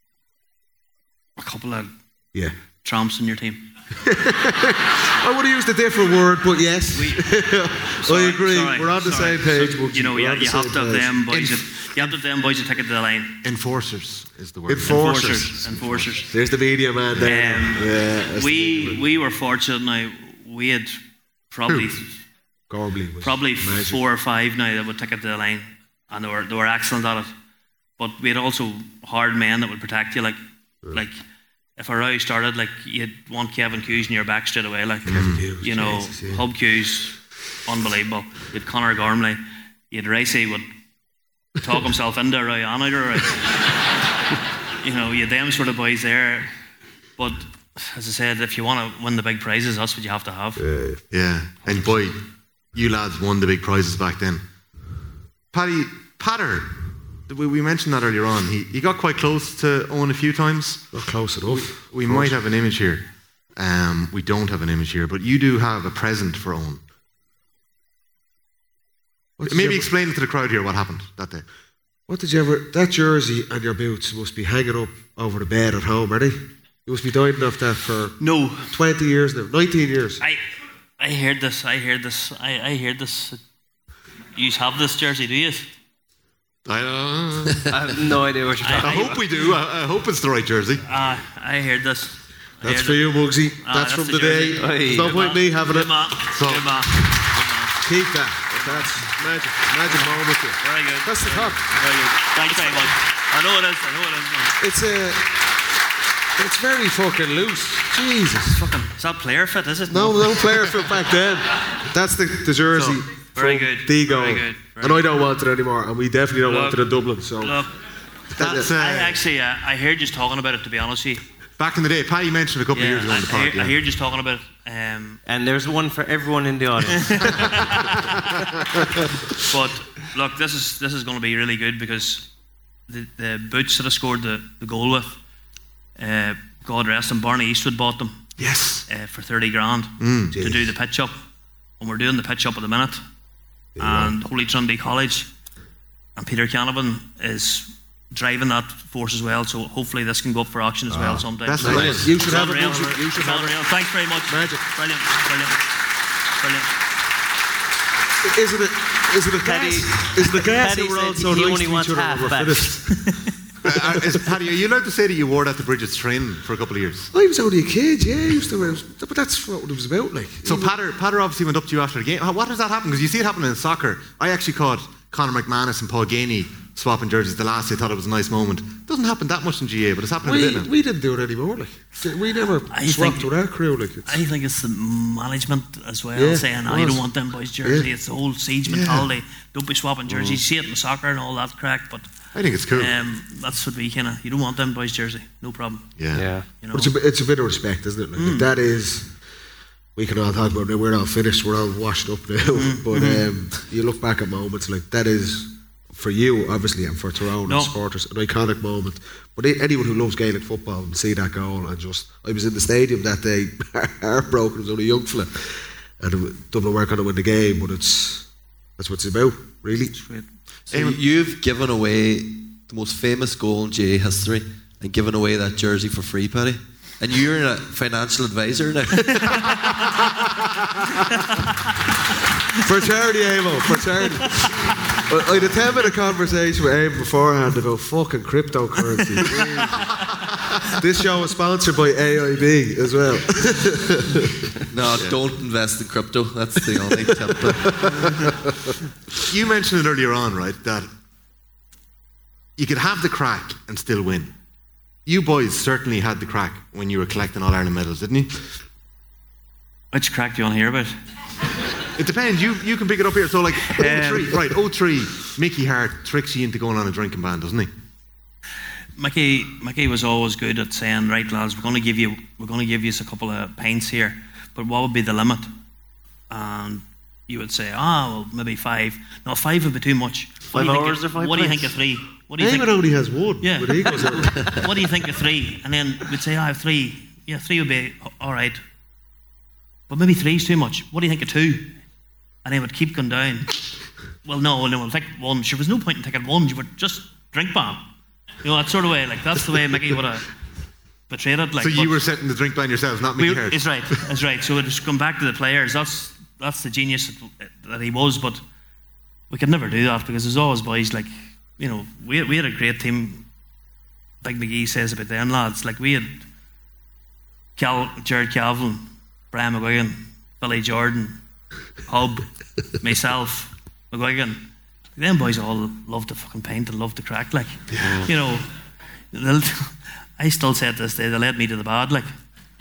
a couple of tramps in your team.
I would have used a different word, but yes, I agree. We're on the same page.
So, you have to have them boys. You have to have them boys that take it to the line.
Enforcers is the word.
Enforcers.
There's the media man there.
We were fortunate. Now we had probably 4 or 5 now that would take it to the line, and they were excellent at it. But we had also hard men that would protect you, like. If a row started, like, you'd want Kevin Hughes in your back straight away, like, Hub Hughes, unbelievable. You'd Conor Gormley, you'd Racey would talk himself into a row and out of a row. You had them sort of boys there. But as I said, if you want to win the big prizes, that's what you have to have.
Yeah, and boy, you lads won the big prizes back then. Patter. We mentioned that earlier on. He got quite close to Owen a few times.
Not close enough.
We might have an image here. We don't have an image here, but you do have a present for Owen. Maybe explain it to the crowd here what happened that day.
What did you ever... That jersey and your boots must be hanging up over the bed at home, are they? You must be dying off that for 20 years now, 19 years.
I heard this. You have this jersey, do you?
I have no idea what you're talking about.
I hope we do. I hope it's the right jersey.
I heard this.
That's for you, Muggsy. That's from the day. There's no point me having it. Keep that. That's magic moment here.
Very good.
That's the top.
Very good. Thanks very much. I know it is.
It's very fucking loose. Jesus.
Is that player fit, is it?
No player fit back then. That's the jersey.
Very good.
Digo.
Very good.
And I don't want it anymore, and we definitely don't want it in Dublin. So
that's.
I heard you talking about it. To be honest with you,
back in the day, Paddy mentioned a couple of years ago on the pod.
I heard you talking about it.
And there's one for everyone in the audience.
But look, this is going to be really good because the boots that I scored the goal with, God rest them, Barney Eastwood bought them.
Yes.
For 30 grand to do the pitch up, and we're doing the pitch up at the minute. And Holy Trinity College and Peter Canavan is driving that force as well, so hopefully this can go up for auction as well sometime.
That's nice. You should have it.
Thanks very much.
Magic.
Brilliant.
Is it a gas? Is the gas
Paddy
we're all
said
so
he
nice
only
to
wants
each other
half
we're
back.
finished?
Paddy, are you allowed to say that you wore that to Bridget's training for a couple of years?
I was only a kid, yeah. I used to wear it, but that's what it was about, like.
So Patter obviously went up to you after the game. What does that happen? Because you see it happen in soccer. I actually caught Conor McManus and Paul Ganey swapping jerseys the last day. I thought it was a nice moment. It doesn't happen that much in GA, but it's happening a bit now.
We didn't do it anymore, like. We never swapped with our crew, like.
I think it's the management as well, saying, you don't want them boys' jersey. It's the whole siege mentality. Don't be swapping jerseys. You see it in soccer and all that crack, but
I think it's cool.
That's what we you don't want them boys' jersey. No problem.
Yeah.
But it's a bit of respect, isn't it? Like, that is... We can all talk about it. We're all finished. We're all washed up now. But you look back at moments like that is, for you, obviously, and for Tyrone and supporters, an iconic moment. But anyone who loves Gaelic football and see that goal and just... I was in the stadium that day, heartbroken. I was only a young fella. And Dublin weren't going to win the game, but that's what it's about, really.
So you've given away the most famous goal in GA history and given away that jersey for free, Paddy. And you're a financial advisor now.
For charity, Amo, for charity. I had a 10-minute conversation with Aim beforehand about fucking cryptocurrency. This show is sponsored by AIB as well.
No, don't invest in crypto. That's the only tip.
You mentioned it earlier on, right, that you could have the crack and still win. You boys certainly had the crack when you were collecting All-Ireland medals, didn't you?
Which crack do you want to hear about?
It depends. You can pick it up here. So like 03, Mickey Hart tricks you into going on a drinking ban, doesn't he?
Mickey was always good at saying, right lads, we're going to give you a couple of pints here, but what would be the limit? And you would say, well, maybe 5. No, 5 would be too much.
5 hours or 5
What do you think of 3? What do you think?
Eamon only has 1.
Yeah.
But he goes out.
What do you think of 3? And then we'd say, I have 3. Yeah, 3 would be all right. But maybe 3 is too much. What do you think of 2? And they would keep going down. Well, no, we'll take 1. There was no point in taking 1. You would just drink ban. You know, that sort of way. Like, that's the way Mickey would have portrayed it. Like,
so you were setting the drink ban yourselves, not Mickey Hart.
It's right. That's right. So it's come back to the players. That's the genius that he was. But we could never do that because there's always boys like, you know, we had a great team. Big McGee says about them lads. Like we had Jared Calvin, Brian McGuigan, Billy Jordan, Hub, myself, McGuigan. Them boys all loved the fucking paint and loved the crack. Like, you know, I still say to this day, they led me to the bad. Like,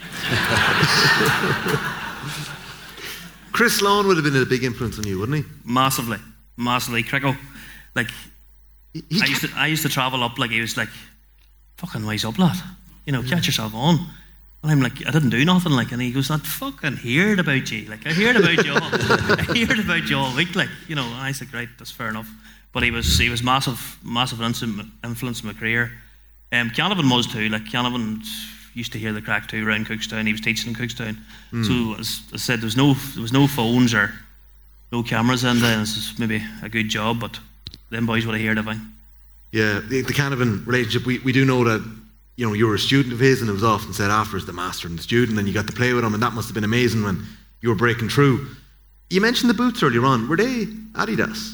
Chris Sloan would have been a big influence on you, wouldn't he?
Massively. Crickle. Like, I used to travel up. Like he was like, fucking wise up, lad. You know, catch yourself on. And I'm like, I didn't do nothing. Like, and he goes, I fucking heard about you. Like, I heard about you all week. Like, you know. And I said, right, that's fair enough. But he was massive influence in my career. Canavan was too. Like, Canavan used to hear the crack too around Cookstown. He was teaching in Cookstown. So as I said, there was no phones or no cameras in there. This is maybe a good job, but them boys would have heard everything.
Yeah, the Canavan relationship. We do know that. You know, you were a student of his, and it was often said after as the master and the student, and you got to play with him, and that must have been amazing when you were breaking through. You mentioned the boots earlier on. Were they Adidas?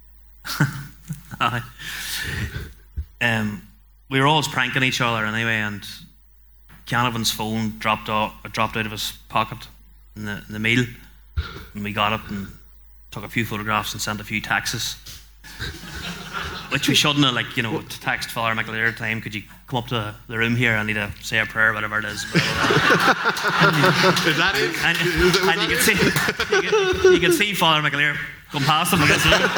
We were always pranking each other anyway, and Canavan's phone dropped out of his pocket in the meal, and we got it and took a few photographs and sent a few texts. Which we shouldn't have, like, you know, to text Father McAleer at the time, could you come up to the room here, I need to say a prayer, whatever it is. Is
that it?
And you can see Father McAleer come past him.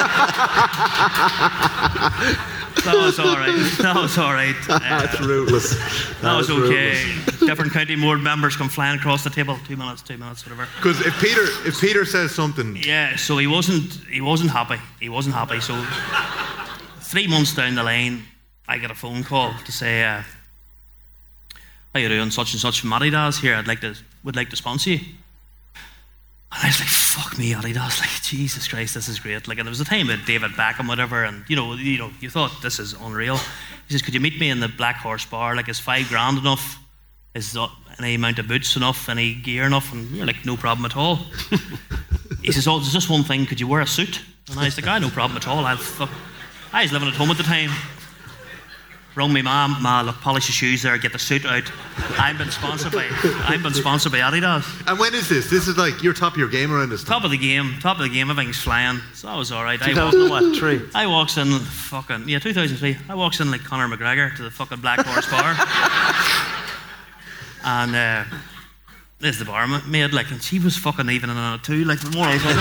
That was all right.
That's ruthless.
That was okay. Different county board members come flying across the table. 2 minutes, whatever.
Because if Peter says something,
yeah. So he wasn't happy. So 3 months down the line, I get a phone call to say, "How you doing? Such and such from Adidas here. Would like to sponsor you." And I was like, fuck me, Adidas, like, Jesus Christ, this is great. Like, and there was a time with David Beckham, whatever, and you thought this is unreal. He says, could you meet me in the Black Horse Bar? Like, is $5,000 enough? Is any amount of boots enough? Any gear enough? And you're like, no problem at all. He says, there's just one thing, could you wear a suit? And I was like, no problem at all. I was living at home at the time. Rung me mum, look, polish your shoes there, get the suit out. I've been sponsored by Adidas.
And when is this? This is like you're top of your game around this time.
Top of the game, everything's flying. So I was alright.
2003.
I walks in 2003. I walks in like Conor McGregor to the fucking Black Horse Bar. And there's the barmaid, like, and she was fucking evening on it too, like, the more I was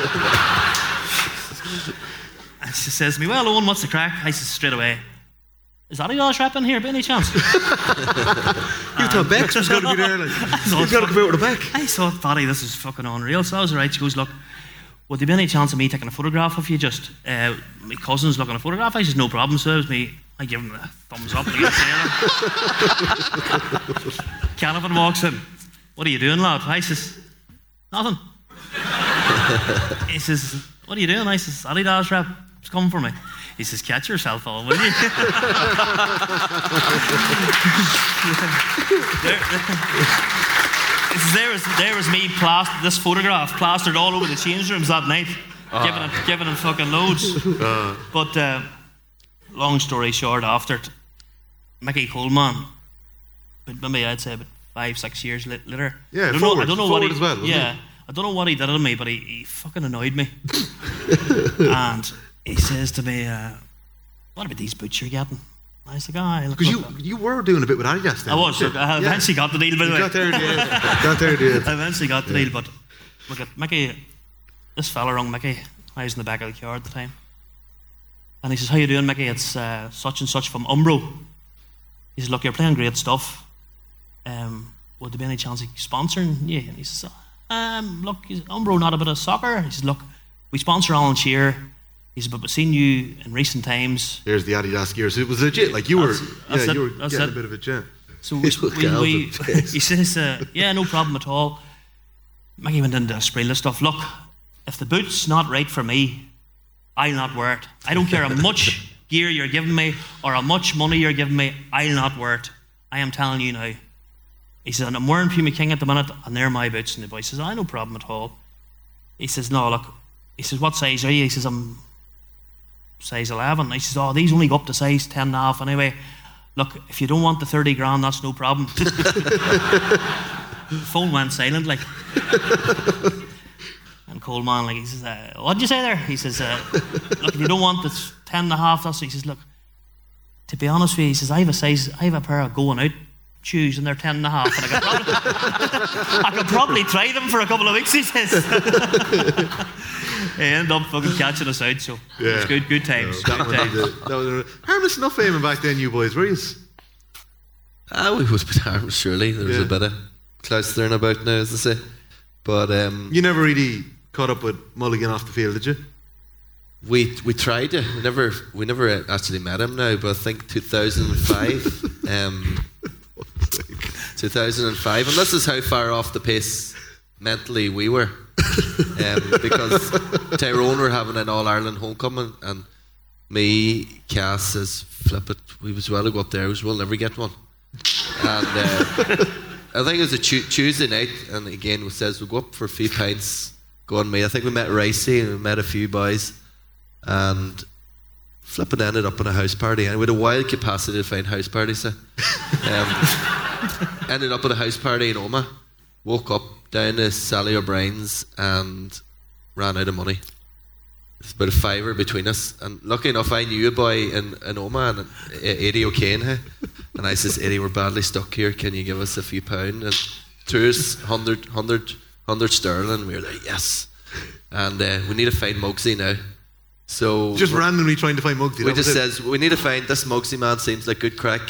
and she says to me, well, Owen, what's the crack? I said straight away, is Adidas rep in here by any chance?
You thought Bex was going to be there, like, you've got to come out with a Beck.
I thought, Paddy, this is fucking unreal. So I was right. She goes, look, would there be any chance of me taking a photograph of you just? My cousin's looking at a photograph. I said, no problem. So it was me. I give him a thumbs up. Canavan walks in. What are you doing, lad? I says, nothing. He says, what are you doing? I says, Adidas rep. It's coming for me. He says, catch yourself all, will you? there was me this photograph plastered all over the change rooms that night, giving it fucking loads. But long story short, after Mickey Coleman, but maybe I'd say about 5-6 years later.
Yeah,
I don't know what he,
as well.
Yeah, I don't know what he did to me, but he fucking annoyed me. And he says to me, what about these boots you're getting? I was like,
because you were doing a bit with Adidas then.
I was. Look, I eventually got the deal, by the way.
Got there, dude.
I eventually got the deal, but look at Mickey, this fella rung Mickey. I was in the back of the car at the time. And he says, how you doing, Mickey? It's such and such from Umbro. He says, look, you're playing great stuff. Would there be any chance of sponsoring you? And he says, look, Umbro, not a bit of soccer. He says, look, we sponsor Alan Shearer. He said, but we've seen you in recent times.
There's the Adidas gear. So it was legit. Like you were getting a bit of a jet.
So he says, yeah, no problem at all. Mickey went into a spree list stuff. Look, if the boot's not right for me, I'll not wear it. I don't care how much gear you're giving me or how much money you're giving me, I'll not wear it. I am telling you now. He says, and I'm wearing Puma King at the minute, and they're my boots. And the boy says, no problem at all. He says, no, look. He says, what size are you? He says, I'm size 11. He says, these only go up to size 10.5 anyway. Look, if you don't want the 30 grand, that's no problem. The phone went silent, like. And Coleman, like, he says, what did you say there? He says, look, if you don't want the 10.5, that's. He says, look, to be honest with you, he says, I have a pair of going out shoes and they're 10.5, and I could probably try them for a couple of weeks, he says. He ended up fucking catching us out, so it was good times.
Harmless enough aiming back then, you boys, were you?
We was a bit harmless, surely. There was a bit of cloustering about now, as they say. But
you never really caught up with Mulligan off the field, did you?
We tried to. We never actually met him now, but I think 2005. 2005, and this is how far off the pace mentally we were, because Tyrone were having an All-Ireland homecoming, and me, Cass says, flip it, we was well to go up there, we'll never get one. And I think it was a Tuesday night, and again we says we'll go up for a few pints, go on me. I think we met Ricey and we met a few boys, and flipping ended up in a house party, and we had a wild capacity to find house parties. Ended up at a house party in Omagh, woke up down to Sally O'Brien's and ran out of money. It's about a $5 between us, and lucky enough I knew a boy in Omagh, and Eddie O'Kane, and I says, Eddie, we're badly stuck here, can you give us a few pound? And threw us 100 sterling. We were like, yes. And we need to find Mugsy now. So
just randomly trying to find Mugsy.
We just says we need to find this Mugsy man. Seems like good crack.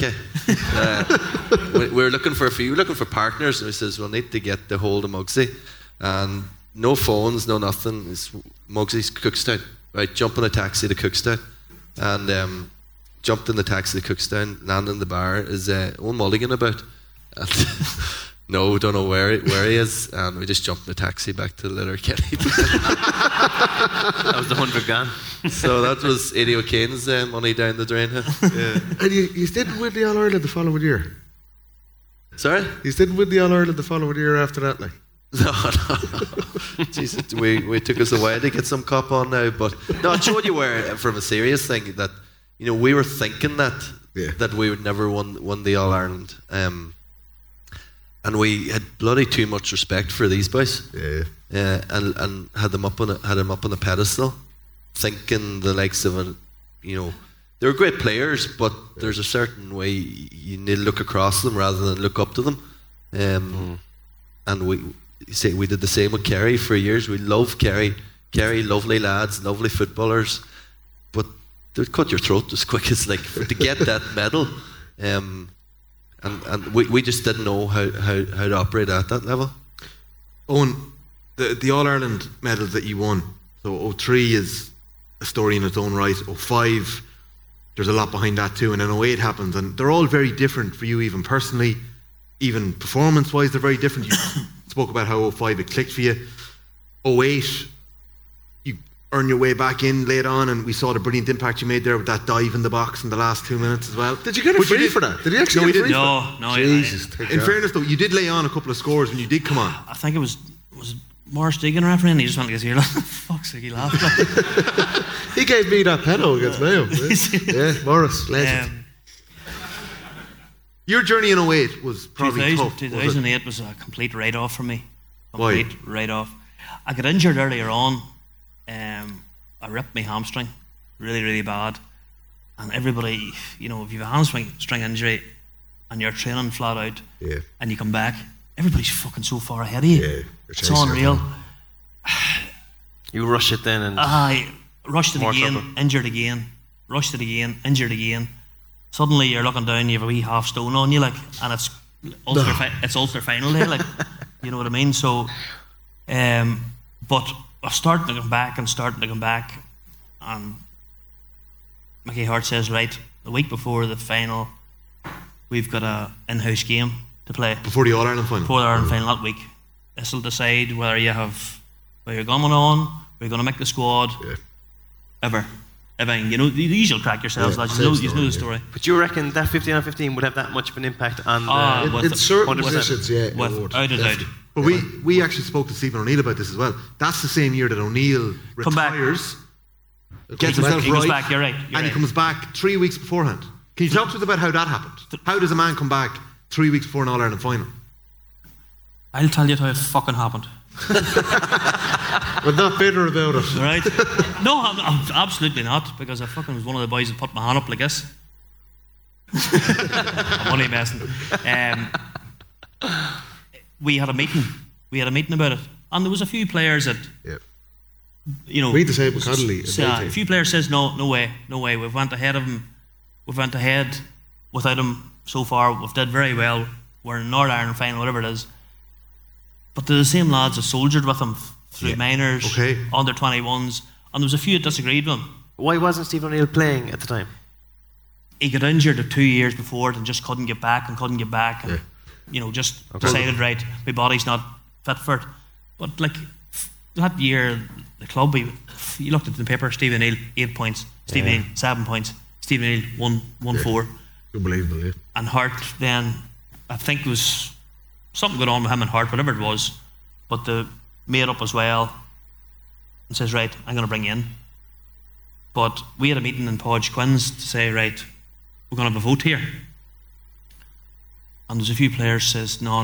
We're looking for we're looking for partners. And he says we'll need to get the hold of Mugsy, and no phones, no nothing. It's Mugsy's Cookstown. Right, jump in a taxi to Cookstown, and jumped in the taxi to Cookstown. Landed in the bar. Is Owen Mulligan about? And no, don't know where he is, and we just jumped in the taxi back to Letterkenny.
That was the 100 grand.
So that was Eddie O'Kane's money down the drain.
Yeah. And you didn't win the All-Ireland the following year?
Sorry?
You didn't win the All-Ireland the following year after that, like?
No. Jesus, we took us a while to get some cop on now, but no, it showed you where, from a serious thing, that we were thinking that we would never won the All-Ireland. And we had bloody too much respect for these boys, and had them up on a pedestal, thinking the likes of they were great players, but there's a certain way you need to look across them rather than look up to them. And we did the same with Kerry for years. We love Kerry, lovely lads, lovely footballers, but they'd cut your throat as quick as to get that medal. And we just didn't know how to operate at that level.
Owen, the All-Ireland medals that you won, so 03 is a story in its own right. 05, there's a lot behind that too, and then 08 happens, and they're all very different for you, even personally, even performance-wise, they're very different. You spoke about how 05 it clicked for you. 08, you earn your way back in late on, and we saw the brilliant impact you made there with that dive in the box in the last 2 minutes as well.
Did you get it free for that? Did you actually get it free?
No.
Jesus.
In fairness though, you did lay on a couple of scores when you did come on.
I think it was Morris Deegan refereeing, and he just went to his ear like, fuck's sake, he laughed.
He gave me that penalty against Mayo. Yeah, Morris, legend.
Your journey in 08 was probably tough.
2008 was a complete write-off for me.
Why?
Write-off. I got injured earlier on. I ripped my hamstring really, really bad. And everybody, you know, if you have a hamstring injury and you're training flat out and you come back, everybody's fucking so far ahead of you.
Yeah,
it's unreal.
You rush it then, and
I rushed it
more
again,
trouble.
injured again, rushed it again, injured again. Suddenly you're looking down, you have a wee half stone on you, like, and it's Ulster final day, like, you know what I mean? So, but I'm starting to come back, and Mickey Hart says, right, the week before the final, we've got a in-house game to play.
Before the All-Ireland final?
Before the All-Ireland final that week. This will decide whether you're going on, whether you're going to make the squad, everything. You know, the usual crack yourselves, lads. You know the story.
But you reckon that 15 on 15 would have that much of an impact on
in certain
100%?
positions, yeah.
Without a doubt.
But we actually spoke to Stephen O'Neill about this as well. That's the same year that O'Neill retires, gets himself
he
right,
goes back, you're right.
He comes back 3 weeks beforehand. Can you talk to us about how that happened? How does a man come back 3 weeks before an All-Ireland final?
I'll tell you how it fucking happened.
But not bitter about it.
Right? No, I'm absolutely not, because I fucking was one of the boys that put my hand up like this. I'm only messing. We had a meeting about it, and there was a few players that, you know,
we had the same with Connolly.
A few players says no way. We've went ahead of him. We've went ahead without him so far. We've did very well. We're in Northern Ireland final, whatever it is. But they're the same lads that soldiered with him through minors, under 21s, and there was a few that disagreed with him.
Why wasn't Stephen O'Neill playing at the time?
He got injured 2 years before it and just couldn't get back. And, you know, just decided, right, my body's not fit for it. But like that year, the club, you looked at the paper, Stephen O'Neill 8 points, Stephen O'Neill 7 points, Stephen O'Neill 1-4.
Unbelievable, yeah.
And Hart then, I think it was something going on with him and Hart, whatever it was, but they made up as well and says, right, I'm going to bring you in. But we had a meeting in Podge Quins to say, right, we're going to have a vote here. And there's a few players says, no.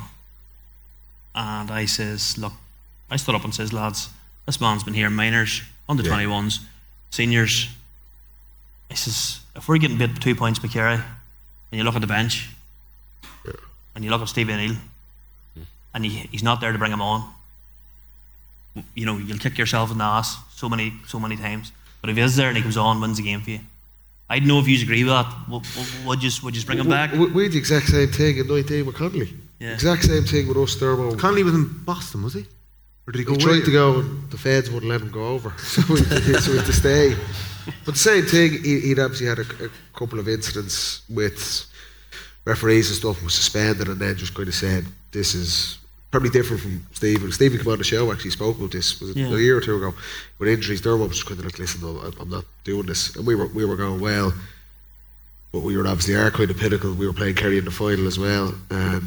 And I says, look, I stood up and says, lads, this man's been here in minors, under 21s, seniors. I says, if we're getting beat 2 points McCary, and you look at the bench, and you look at Steve O'Neill, and he's not there to bring him on, you know, you'll kick yourself in the ass so many times. But if he is there and he comes on, wins the game for you. I don't know if you agree with that. Would you bring him back?
We had the exact same thing in 19 with Connolly.
Yeah.
Exact same thing with us, Dermo.
Connolly was in Boston, was he? Or did he go away?
He tried to go, and the feds wouldn't let him go over. So we had to stay. But the same thing, he'd obviously had a couple of incidents with referees and stuff, was suspended, and then just kind of said, this is probably different from Stephen. Stephen came on the show, actually spoke about this a year or two ago with injuries. Dermo was just kind of like, listen, no, I'm not doing this. And we were going, well, but we were obviously our kind of pinnacle. We were playing Kerry in the final as well, and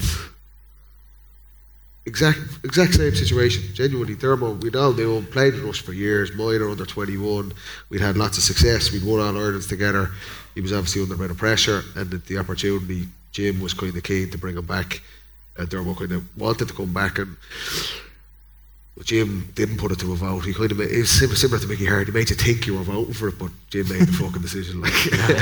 exact same situation. Genuinely, Dermo, we'd all knew him, played with us for years, minor, under 21. We'd had lots of success. We'd won all Irelands together. He was obviously under a bit of pressure, and the opportunity, Jim was kind of keen to bring him back, and Dermo kind of wanted to come back, and Jim didn't put it to a vote. He kind of made, it was similar to Mickey Hart. He made you think you were voting for it, but Jim made the fucking decision. Like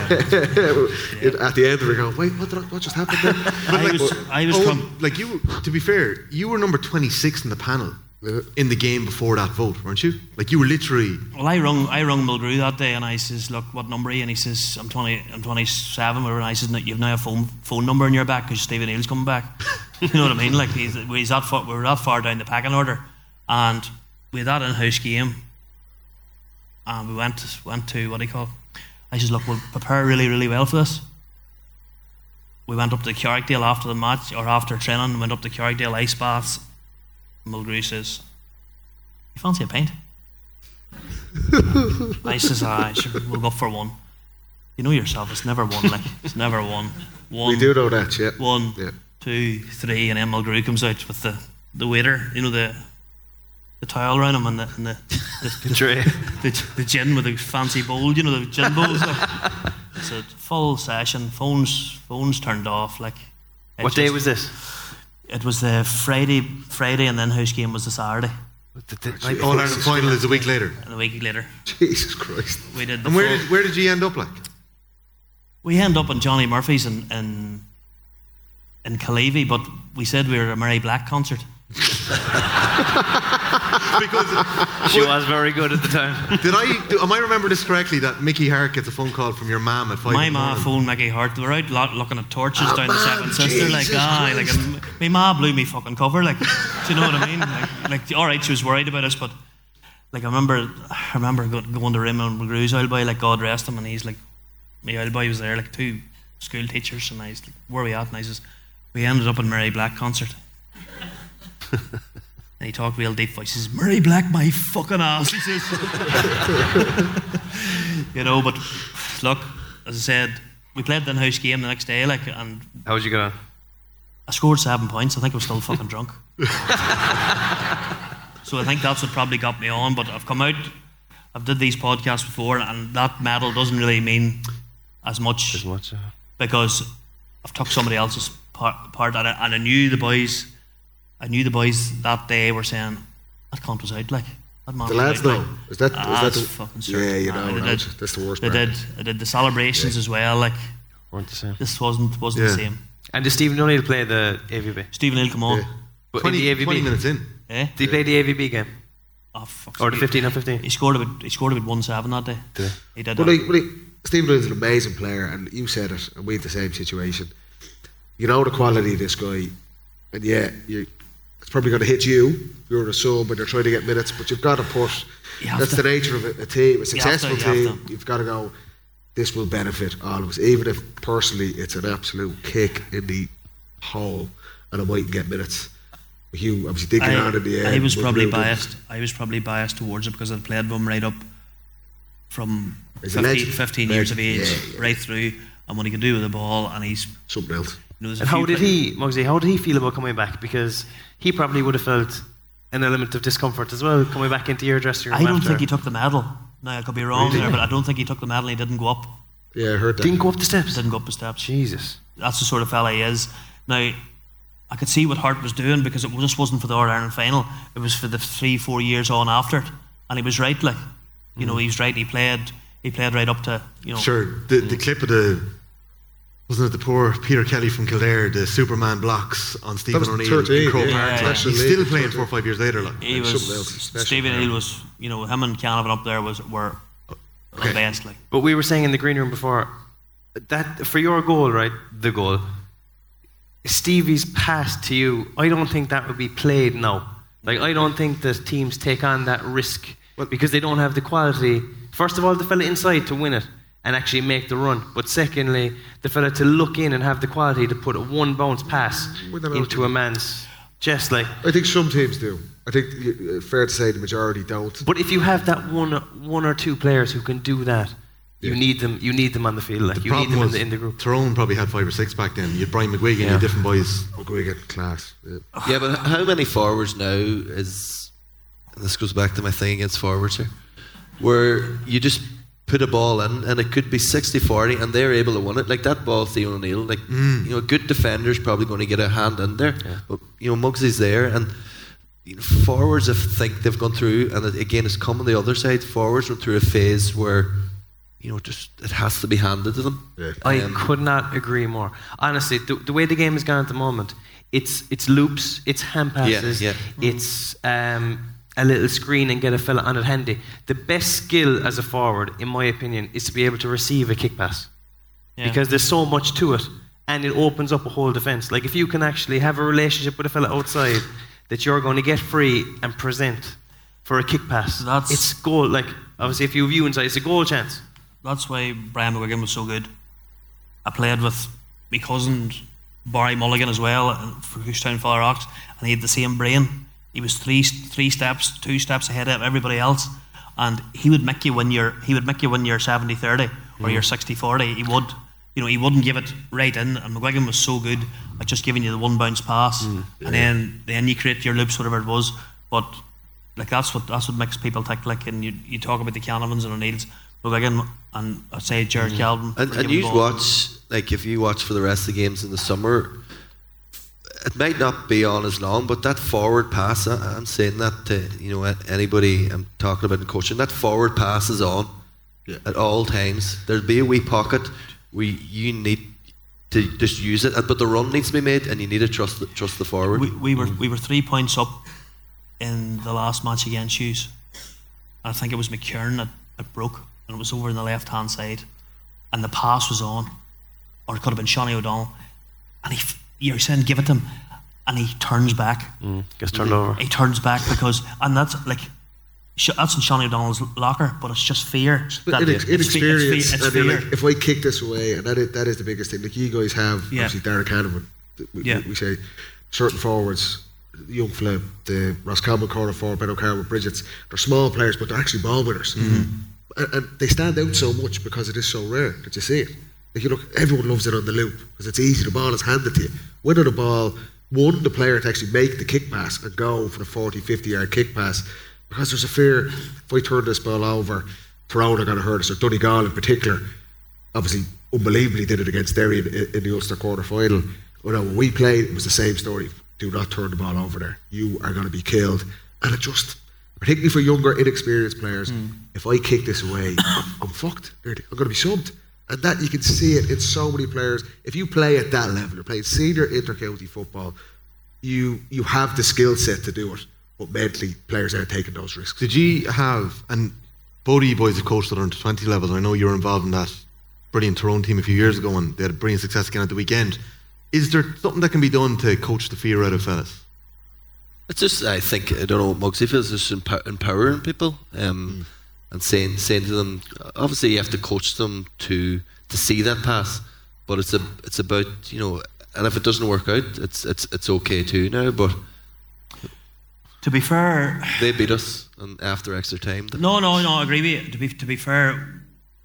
at the end of it, going, wait, what just happened there?
To be fair, you were number 26 in the panel in the game before that vote, weren't you? Like you were literally.
Well, I rung Mulgrew that day, and I says, look, what number are you? And he says, I'm 27. And I says, no, you've now a phone number in your back because Stephen O'Neill's coming back. You know what I mean? Like he's that far, we were that far down the pecking order. And we had that in-house game, and we went to what do you call? I said, look, we'll prepare really, really well for this. We went up to Carrickdale after the match, or after training, went up to Carrickdale ice baths. Mulgrew says, you fancy a pint? I says, sure, we'll go for one. You know yourself, it's never one, like, it's never one.
We do know that, yeah.
1, 2, 3, and then Mulgrew comes out with the waiter, you know, the towel around him and the
tray,
the gin with the fancy bowl, you know, the gin bowls. It's a full session. Phones turned off. Like,
what day was this?
It was the Friday, and then house game was the Saturday.
All Ireland final is a week later.
And a week later.
Jesus Christ.
We did.
And where did you end up like?
We end up in Johnny Murphy's in Callevey, but we said we were at a Mary Black concert.
Because
she was very good at the time.
Am I remember this correctly, that Mickey Hart gets a phone call from your mum at 5
My
in the
ma
morning?
phoned Mickey Hart. They were out looking at torches down the Seven Sister, like, and my ma blew me fucking cover, like, do you know what I mean? Like, all right, she was worried about us, but like, I remember going to Raymond McGrew's old boy, like, God rest him, and he's like, my old boy was there, like, 2 school teachers, and I was like, where are we at? And I says, we ended up in Mary Black concert. And he talked real deep voice. He says, Murray Black, my fucking ass. He says, you know, but look, as I said, we played the in-house game the next day, like, and
how did you get on?
I scored 7 points. I think I was still fucking drunk. So I think that's what probably got me on. But I've come out, I've did these podcasts before, and that medal doesn't really mean as much because I've took somebody else's part and I knew the boys. I knew the boys that day were saying that cunt was out, like that man.
The lads
was out,
know.
like,
Is that the
fucking
yeah? You know, that's the worst.
They
part.
did. I did the celebrations as well. Like
weren't the same.
This wasn't the same.
And did Stephen O'Neill play the AVB?
Stephen O'Neill come on.
Yeah.
But
20
in the AVB,
20 minutes in.
Eh?
Did he play the AVB game?
Oh fuck.
Or the 15 on 15?
He scored about 1-7 that day.
Did
he did.
But Stephen O'Neill's an amazing player, and you said it, and we had the same situation. You know the quality of this guy, and yeah, it's probably going to hit you. You're a sub, and you're trying to get minutes, but you've got to put. That's the nature of a team, a successful team. You've got to go. This will benefit all of us, even if personally it's an absolute kick in the hole, and I might get minutes. Hugh obviously did get on in the end.
I was probably biased. I was probably biased towards it because I'd played with him right up from 15 years of age, right through, and what he could do with the ball, and he's
something else.
And how did he, Muggsy? How did he feel about coming back? Because he probably would have felt an element of discomfort as well coming back into your dressing room.
I don't think he took the medal. Now I could be wrong there, but I don't think he took the medal. He didn't go up.
Yeah, I heard that.
Didn't go up the steps.
Didn't go up the steps.
Jesus,
that's the sort of fella he is. Now I could see what Hart was doing because it just wasn't for the All-Ireland final. It was for the 3-4 years on after it, and he was right. Like, you know, he was right. He played right up to, you know.
Sure, the clip of wasn't it the poor Peter Kelly from Kildare, the Superman blocks on Stephen O'Neill in Croke Park? He's still playing 4 or 5 years later. Like,
he was Stephen O'Neill was, you know, him and Canavan up there were the best. Like,
but we were saying in the green room before that for your goal, right? The goal. Stevie's pass to you, I don't think that would be played now. Like, I don't think that teams take on that risk because they don't have the quality. First of all, the fella inside to win it and actually make the run. But secondly, the fella to look in and have the quality to put a one bounce pass into a man's chest. Like,
I think some teams do. I think fair to say the majority don't.
But if you have that one or two players who can do that, you need them. You need them on the field. Like, you need them in the group.
Tyrone probably had 5 or 6 back then. You had Brian McGuigan, you had different boys.
McGuigan, class.
Yeah, but how many forwards now is? And this goes back to my thing against forwards here, where you just put a ball in and it could be 60-40 and they're able to win it. Like that ball, Theo O'Neill. Like you know, a good defender's probably going to get a hand in there. Yeah. But you know, Muggsy's there, and you know, forwards think they've gone through, and again, it's come on the other side. Forwards went through a phase where, you know, just it has to be handed to them.
Yeah.
I could not agree more. Honestly, the way the game is going at the moment, it's loops, it's hand passes, it's a little screen and get a fella on it handy. The best skill as a forward, in my opinion, is to be able to receive a kick pass. Yeah. Because there's so much to it, and it opens up a whole defence. Like, if you can actually have a relationship with a fella outside that you're going to get free and present for a kick pass, it's goal. Like, obviously, if you view inside, it's a goal chance.
That's why Brian McGuigan was so good. I played with my cousin Barry Mulligan as well for Houstowne Father Ox, and he had the same brain. He was 2 steps ahead of everybody else, and he would make you when you're 70-30 or you're 60-40. He wouldn't give it right in, and McGuigan was so good at just giving you the one bounce pass, and then you create your loops, whatever it was. But like that's what makes people tick. Like, and you talk about the Canavans and O'Neills, McGuigan, and I'd say Jared Calvin.
And you watch, like, if you watch for the rest of the games in the summer, it might not be on as long, but that forward pass, I'm saying that to, you know, anybody I'm talking about in coaching, that forward pass is on at all times. There'll be a wee pocket. you need to just use it, but the run needs to be made, and you need to trust the forward.
We were 3 points up in the last match against Hughes. I think it was McKiernan that broke, and it was over on the left hand side, and the pass was on, or it could have been Shonny O'Donnell, and you're saying give it to him, and he turns back.
Gets turned over.
He turns back and that's like. That's in Shonny O'Donnell's locker, but it's just fear.
Inexperience.
It's fear.
Like, if I kick this away, and that is the biggest thing. Like you guys have, obviously Derek Hanneman. We say certain forwards, the young Flip, the Ross Campbell corner forward, Ben O'Carroll, Bridget's. They're small players, but they're actually ball winners, and they stand out so much because it is so rare that you see it. Like you look, everyone loves it on the loop because it's easy. The ball is handed to you. Winning the ball, the player to actually make the kick pass and go for the 40, 50 yard kick pass. Because there's a fear, if I turn this ball over, Tyrone are going to hurt us, or Donegal in particular. Obviously, unbelievably did it against Derry in the Ulster quarter-final. When we played, it was the same story. Do not turn the ball over there. You are going to be killed. And it just, particularly for younger, inexperienced players, if I kick this away, I'm fucked. I'm going to be subbed. And that, you can see it in so many players. If you play at that level, you're playing senior inter-county football, you have the skill set to do it. But mentally, players aren't taking those risks.
Did you have, and both of you boys have coached at under 20 levels, I know you were involved in that brilliant Tyrone team a few years ago and they had a brilliant success again at the weekend. Is there something that can be done to coach the fear out of fellas?
It's just, I think, I don't know what Muggsy feels, just empowering people and saying to them, obviously you have to coach them to see that pass, but it's about, and if it doesn't work out, it's okay too now, but
to be fair,
they beat us after extra time.
No, I agree with you. To be fair,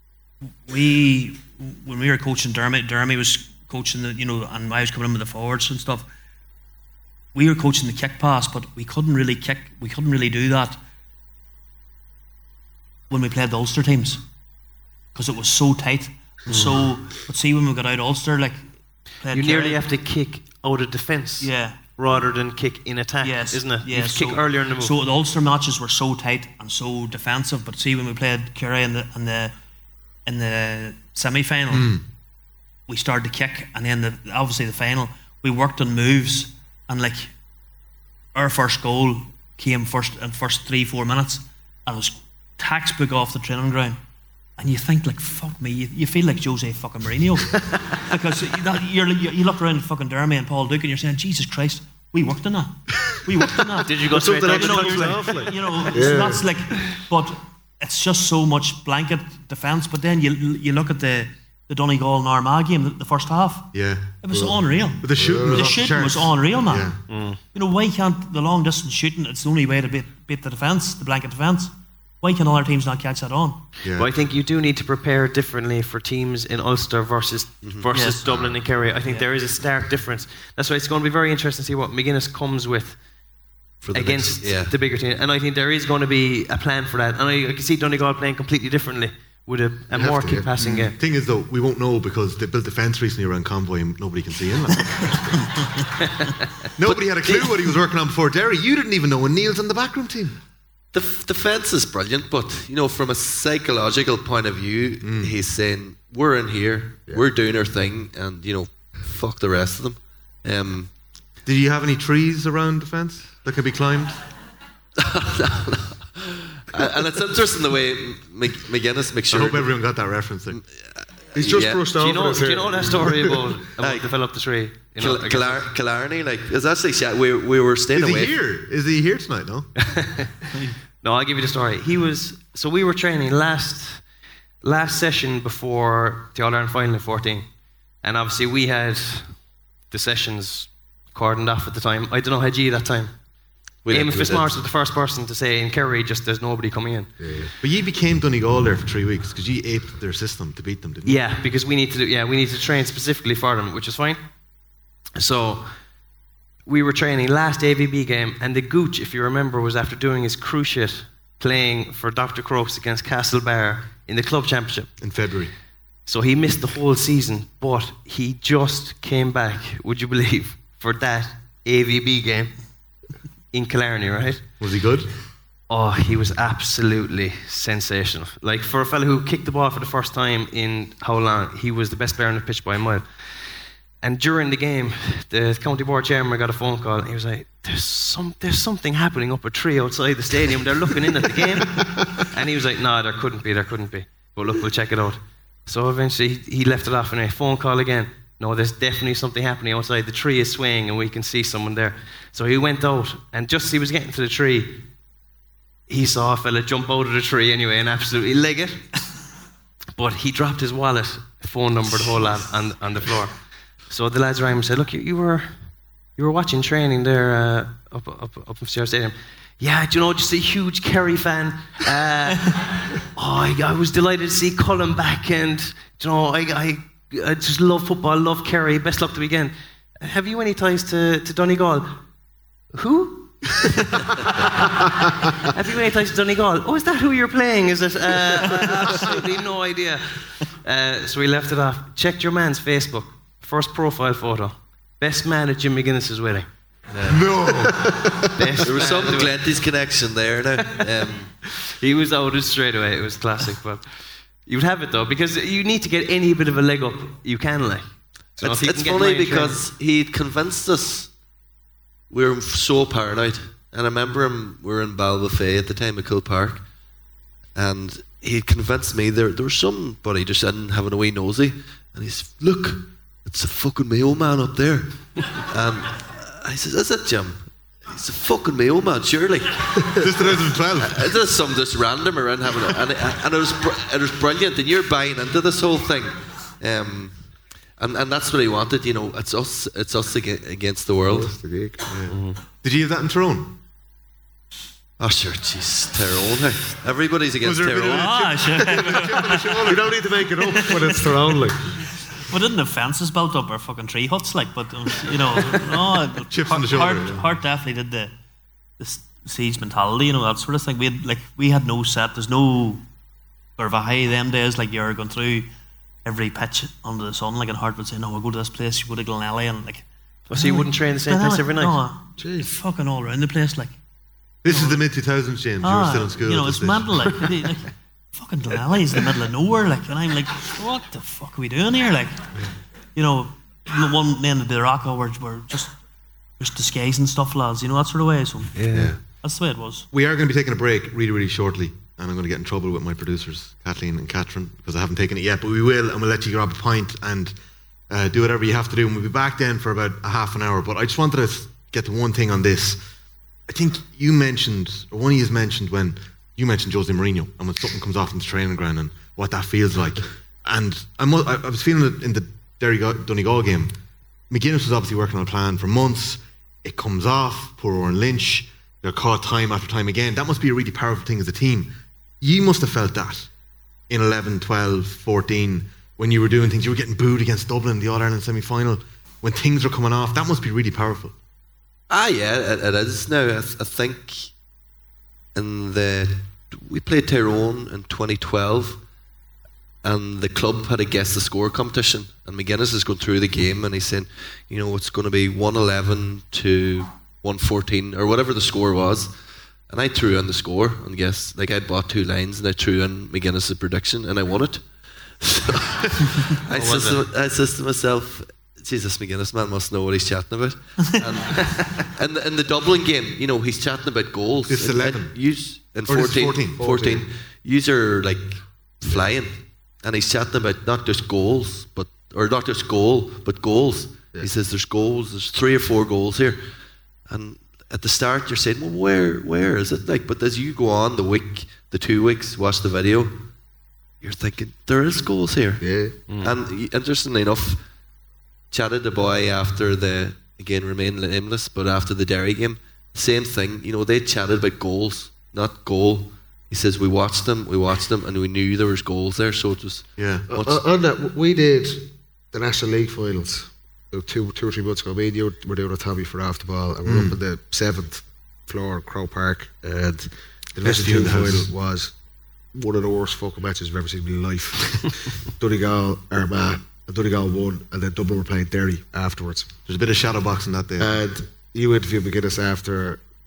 when we were coaching Dermy was coaching and I was coming in with the forwards and stuff. We were coaching the kick pass, but we couldn't really kick. We couldn't really do that when we played the Ulster teams because it was so tight. But see, when we got out Ulster, like
you nearly have to kick out of defence.
Yeah.
Rather than kick in attack, isn't it?
Yeah,
kick earlier in the move.
So the Ulster matches were so tight and so defensive, but see when we played Kerry in the semi-final, we started to kick, and then obviously the final, we worked on moves, and like our first goal came in first 3-4 minutes, and it was textbook off the training ground. And you think like, fuck me, you feel like Jose fucking Mourinho. Because you look around at fucking Dermy and Paul Duke and you're saying, Jesus Christ, we worked on that.
Did you go straight down?
So that's like, but it's just so much blanket defence. But then you look at the Donegal and Armagh game, the first half.
Yeah.
It was unreal.
But the shooting
was unreal, man.
Yeah.
Why can't the long distance shooting, it's the only way to beat the defence, the blanket defence. Why can other teams not catch that on?
Yeah. Well, I think you do need to prepare differently for teams in Ulster versus Dublin and Kerry. I think there is a stark difference. That's why it's going to be very interesting to see what McGuinness comes with against the bigger team. And I think there is going to be a plan for that. And I can see Donegal playing completely differently with a more kick passing game.
Thing is though, we won't know because they built a fence recently around Convoy and nobody can see him. Nobody had a clue what he was working on before Derry. You didn't even know when Neil's in the backroom team.
The fence is brilliant, but from a psychological point of view, he's saying we're in here, we're doing our thing, and fuck the rest of them.
Did you have any trees around the fence that could be climbed?
No. And it's interesting the way McGuinness makes sure.
I hope everyone got that reference thing.
He's just brushed over.
Do you know that story about develop the tree?
Killarney, it's actually we were staying away.
Is he here tonight? No.
No, I'll give you the story. We were training last session before the All-Ireland final in 14, and obviously we had the sessions cordoned off at the time. I don't know how G that time. Eamon Fitzmaurice was the first person to say in Kerry, just there's nobody coming in.
Yeah. But you became Donegal there for 3 weeks because you aped their system to beat them, didn't you?
Yeah, because we need to train specifically for them, which is fine. So we were training last AVB game, and the Gooch, if you remember, was after doing his cruciate playing for Dr. Crokes against Castlebar in the club championship
in February.
So he missed the whole season, but he just came back, would you believe, for that AVB game in Killarney, right?
Was he good?
Oh, he was absolutely sensational. Like, for a fella who kicked the ball for the first time in how long, he was the best player on the pitch by a mile. And during the game, the county board chairman got a phone call, and he was like, there's something happening up a tree outside the stadium. They're looking in at the game. And he was like, no, there couldn't be. But look, we'll check it out. So eventually he left it off, and a phone call again. No, there's definitely something happening outside. The tree is swaying and we can see someone there. So he went out, and just as he was getting to the tree, he saw a fella jump out of the tree anyway and absolutely leg it. But he dropped his wallet, phone number, the whole lot on the floor. So the lads around him said, look, you were watching training there up upstairs stadium. Yeah, do you know, just a huge Kerry fan. I was delighted to see Cullen back, and do you know, I just love football, love Kerry. Best luck the weekend. Have you any ties to Donegal? Who? Have you any ties to Donegal? Oh, is that who you're playing? Is it? Absolutely no idea. So we left it off. Checked your man's Facebook. First profile photo. Best man at Jim McGuinness's wedding.
No.
There was some Glenty's connection there now.
He was outed straight away. It was classic, but you'd have it though, because you need to get any bit of a leg up you can, like. So
it's funny because he'd convinced us. We were so paranoid, and I remember we were in Balbuffet at the time at Kilpark, and he convinced me there was somebody just in having a wee nosy, and he's, look, it's a fucking Mayo man up there. And I said, is it, Jim? He's a fucking Mayo man, surely.
This 2012.
It's just some just random around having it, and it was brilliant, and you're buying into this whole thing. And that's what he wanted, you know. It's us against the world.
Yeah. Mm-hmm. Did you have that in Tyrone?
Oh sure, jeez, Tyrone. Hey. Everybody's against Tyrone.
We don't need to make it up, but it's Tyrone, like.
Well, didn't the fences built up our fucking tree huts, like? But you know,
chips on the shoulder.
Hart definitely did the siege mentality, you know, that sort of thing. We had no set. There's no sort of a high them days, like you're going through every pitch under the sun, like, and Hart would say, no, we'll go to this place, you go to Glenelly, and like.
So you wouldn't train the same place every night?
No, jeez, fucking all around the place, like.
This is the mid 2000s, James. You were still in school.
You know, it's mental, like fucking Glenelly's in the middle of nowhere, like, and I'm like, what the fuck are we doing here, like? You know, one end of the Rocco we're just disguising stuff, lads. You know, that sort of way. So
yeah,
that's the way it was.
We are going to be taking a break really, really shortly, and I'm going to get in trouble with my producers, Kathleen and Catherine, because I haven't taken it yet. But we will, and we'll let you grab a pint and do whatever you have to do, and we'll be back then for about a half an hour. But I just wanted to get to one thing on this. I think you mentioned, or one of you mentioned, when you mentioned Jose Mourinho, and when something comes off in the training ground and what that feels like. And I was feeling it in the Donegal game. McGuinness was obviously working on a plan for months. It comes off, poor Oren Lynch, they're caught time after time again. That must be a really powerful thing as a team. You must have felt that in 11, 12, 14, when you were doing things. You were getting booed against Dublin in the All-Ireland semi-final. When things were coming off, that must be really powerful.
Yeah, it is now. I think we played Tyrone in 2012, and the club had a guess the score competition, and McGuinness is going through the game, and he's saying, you know, it's going to be 111 to 114 or whatever the score was, and I threw in the score and guess, like, I'd bought 2 lines and I threw in McGuinness's prediction and I won it. So I said to myself, Jesus, McGuinness man must know what he's chatting about. And in the Dublin game, you know, he's chatting about goals.
It's 11.
And 14. Yous are like flying. And he's chatting about not just goals, but goals. Yeah. He says there's goals, there's 3 or 4 goals here. And at the start you're saying, well, where is it? Like, but as you go on the 2 weeks, watch the video, you're thinking, there is goals here.
Yeah.
And interestingly enough, chatted the boy after remain nameless, but after the Derry game, same thing. You know, they chatted about goals, not goal. He says we watched them, and we knew there was goals there. So it was
on that, we did the National League finals about 2 or 3 months ago. Me and you were doing a Tommy for Off the Ball, and we're up in the 7th floor of Crow Park, and the National League final was one of the worst fucking matches I've ever seen in my life. Donegal, Armagh. Donegal won, and then Dublin were playing Derry afterwards.
There's a bit of shadow boxing that day.
And you interviewed McGuinness after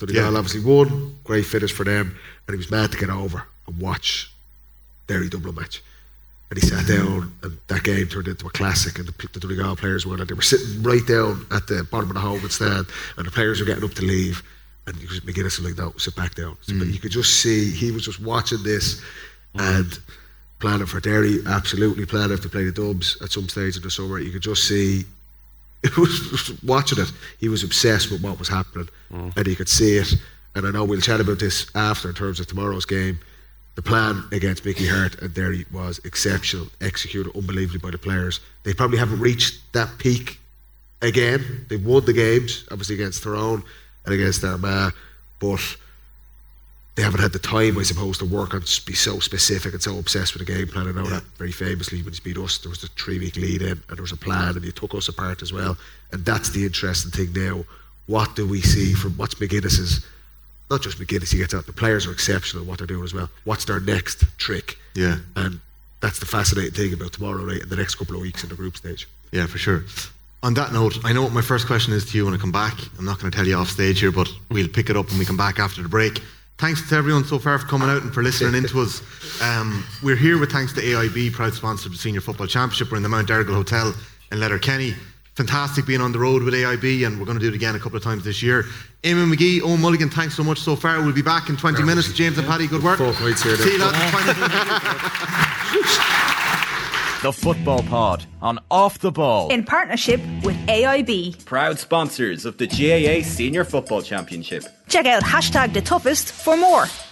Donegal obviously won, great finish for them, and he was mad to get over and watch Derry Dublin match. And he sat down, and that game turned into a classic, and the Donegal players were, and they were sitting right down at the bottom of the home stand, and the players were getting up to leave, and McGuinness was like, no, sit back down. But you could just see, he was just watching this and planning for Derry, absolutely planning to play the Dubs at some stage in the summer. You could just see, it was watching it, he was obsessed with what was happening, and you could see it. And I know we'll chat about this after in terms of tomorrow's game. The plan against Mickey Hart and Derry was exceptional, executed unbelievably by the players. They probably haven't reached that peak again. They've won the games, obviously against Tyrone and against Armagh, but they haven't had the time, I suppose, to work on, be so specific and so obsessed with the game plan. I know that very famously when you beat us, there was the 3-week lead in and there was a plan and you took us apart as well. And that's the interesting thing now. What do we see from what's McGuinness's? Not just McGuinness, he gets out. The players are exceptional at what they're doing as well. What's their next trick?
Yeah.
And that's the fascinating thing about tomorrow night and the next couple of weeks in the group stage.
Yeah, for sure. On that note, I know what my first question is to you when I come back. I'm not going to tell you off stage here, but we'll pick it up when we come back after the break. Thanks to everyone so far for coming out and for listening in to us. We're here with thanks to AIB, proud sponsor of the Senior Football Championship. We're in the Mount Errigal Hotel in Letterkenny. Fantastic being on the road with AIB, and we're going to do it again a couple of times this year. Eamon McGee, Owen Mulligan, thanks so much so far. We'll be back in 20 minutes. James and Paddy, good work. See you lads in 20 minutes.
The Football Pod on Off the Ball.
In partnership with AIB.
Proud sponsors of the GAA Senior Football Championship.
Check out #TheToughest for more.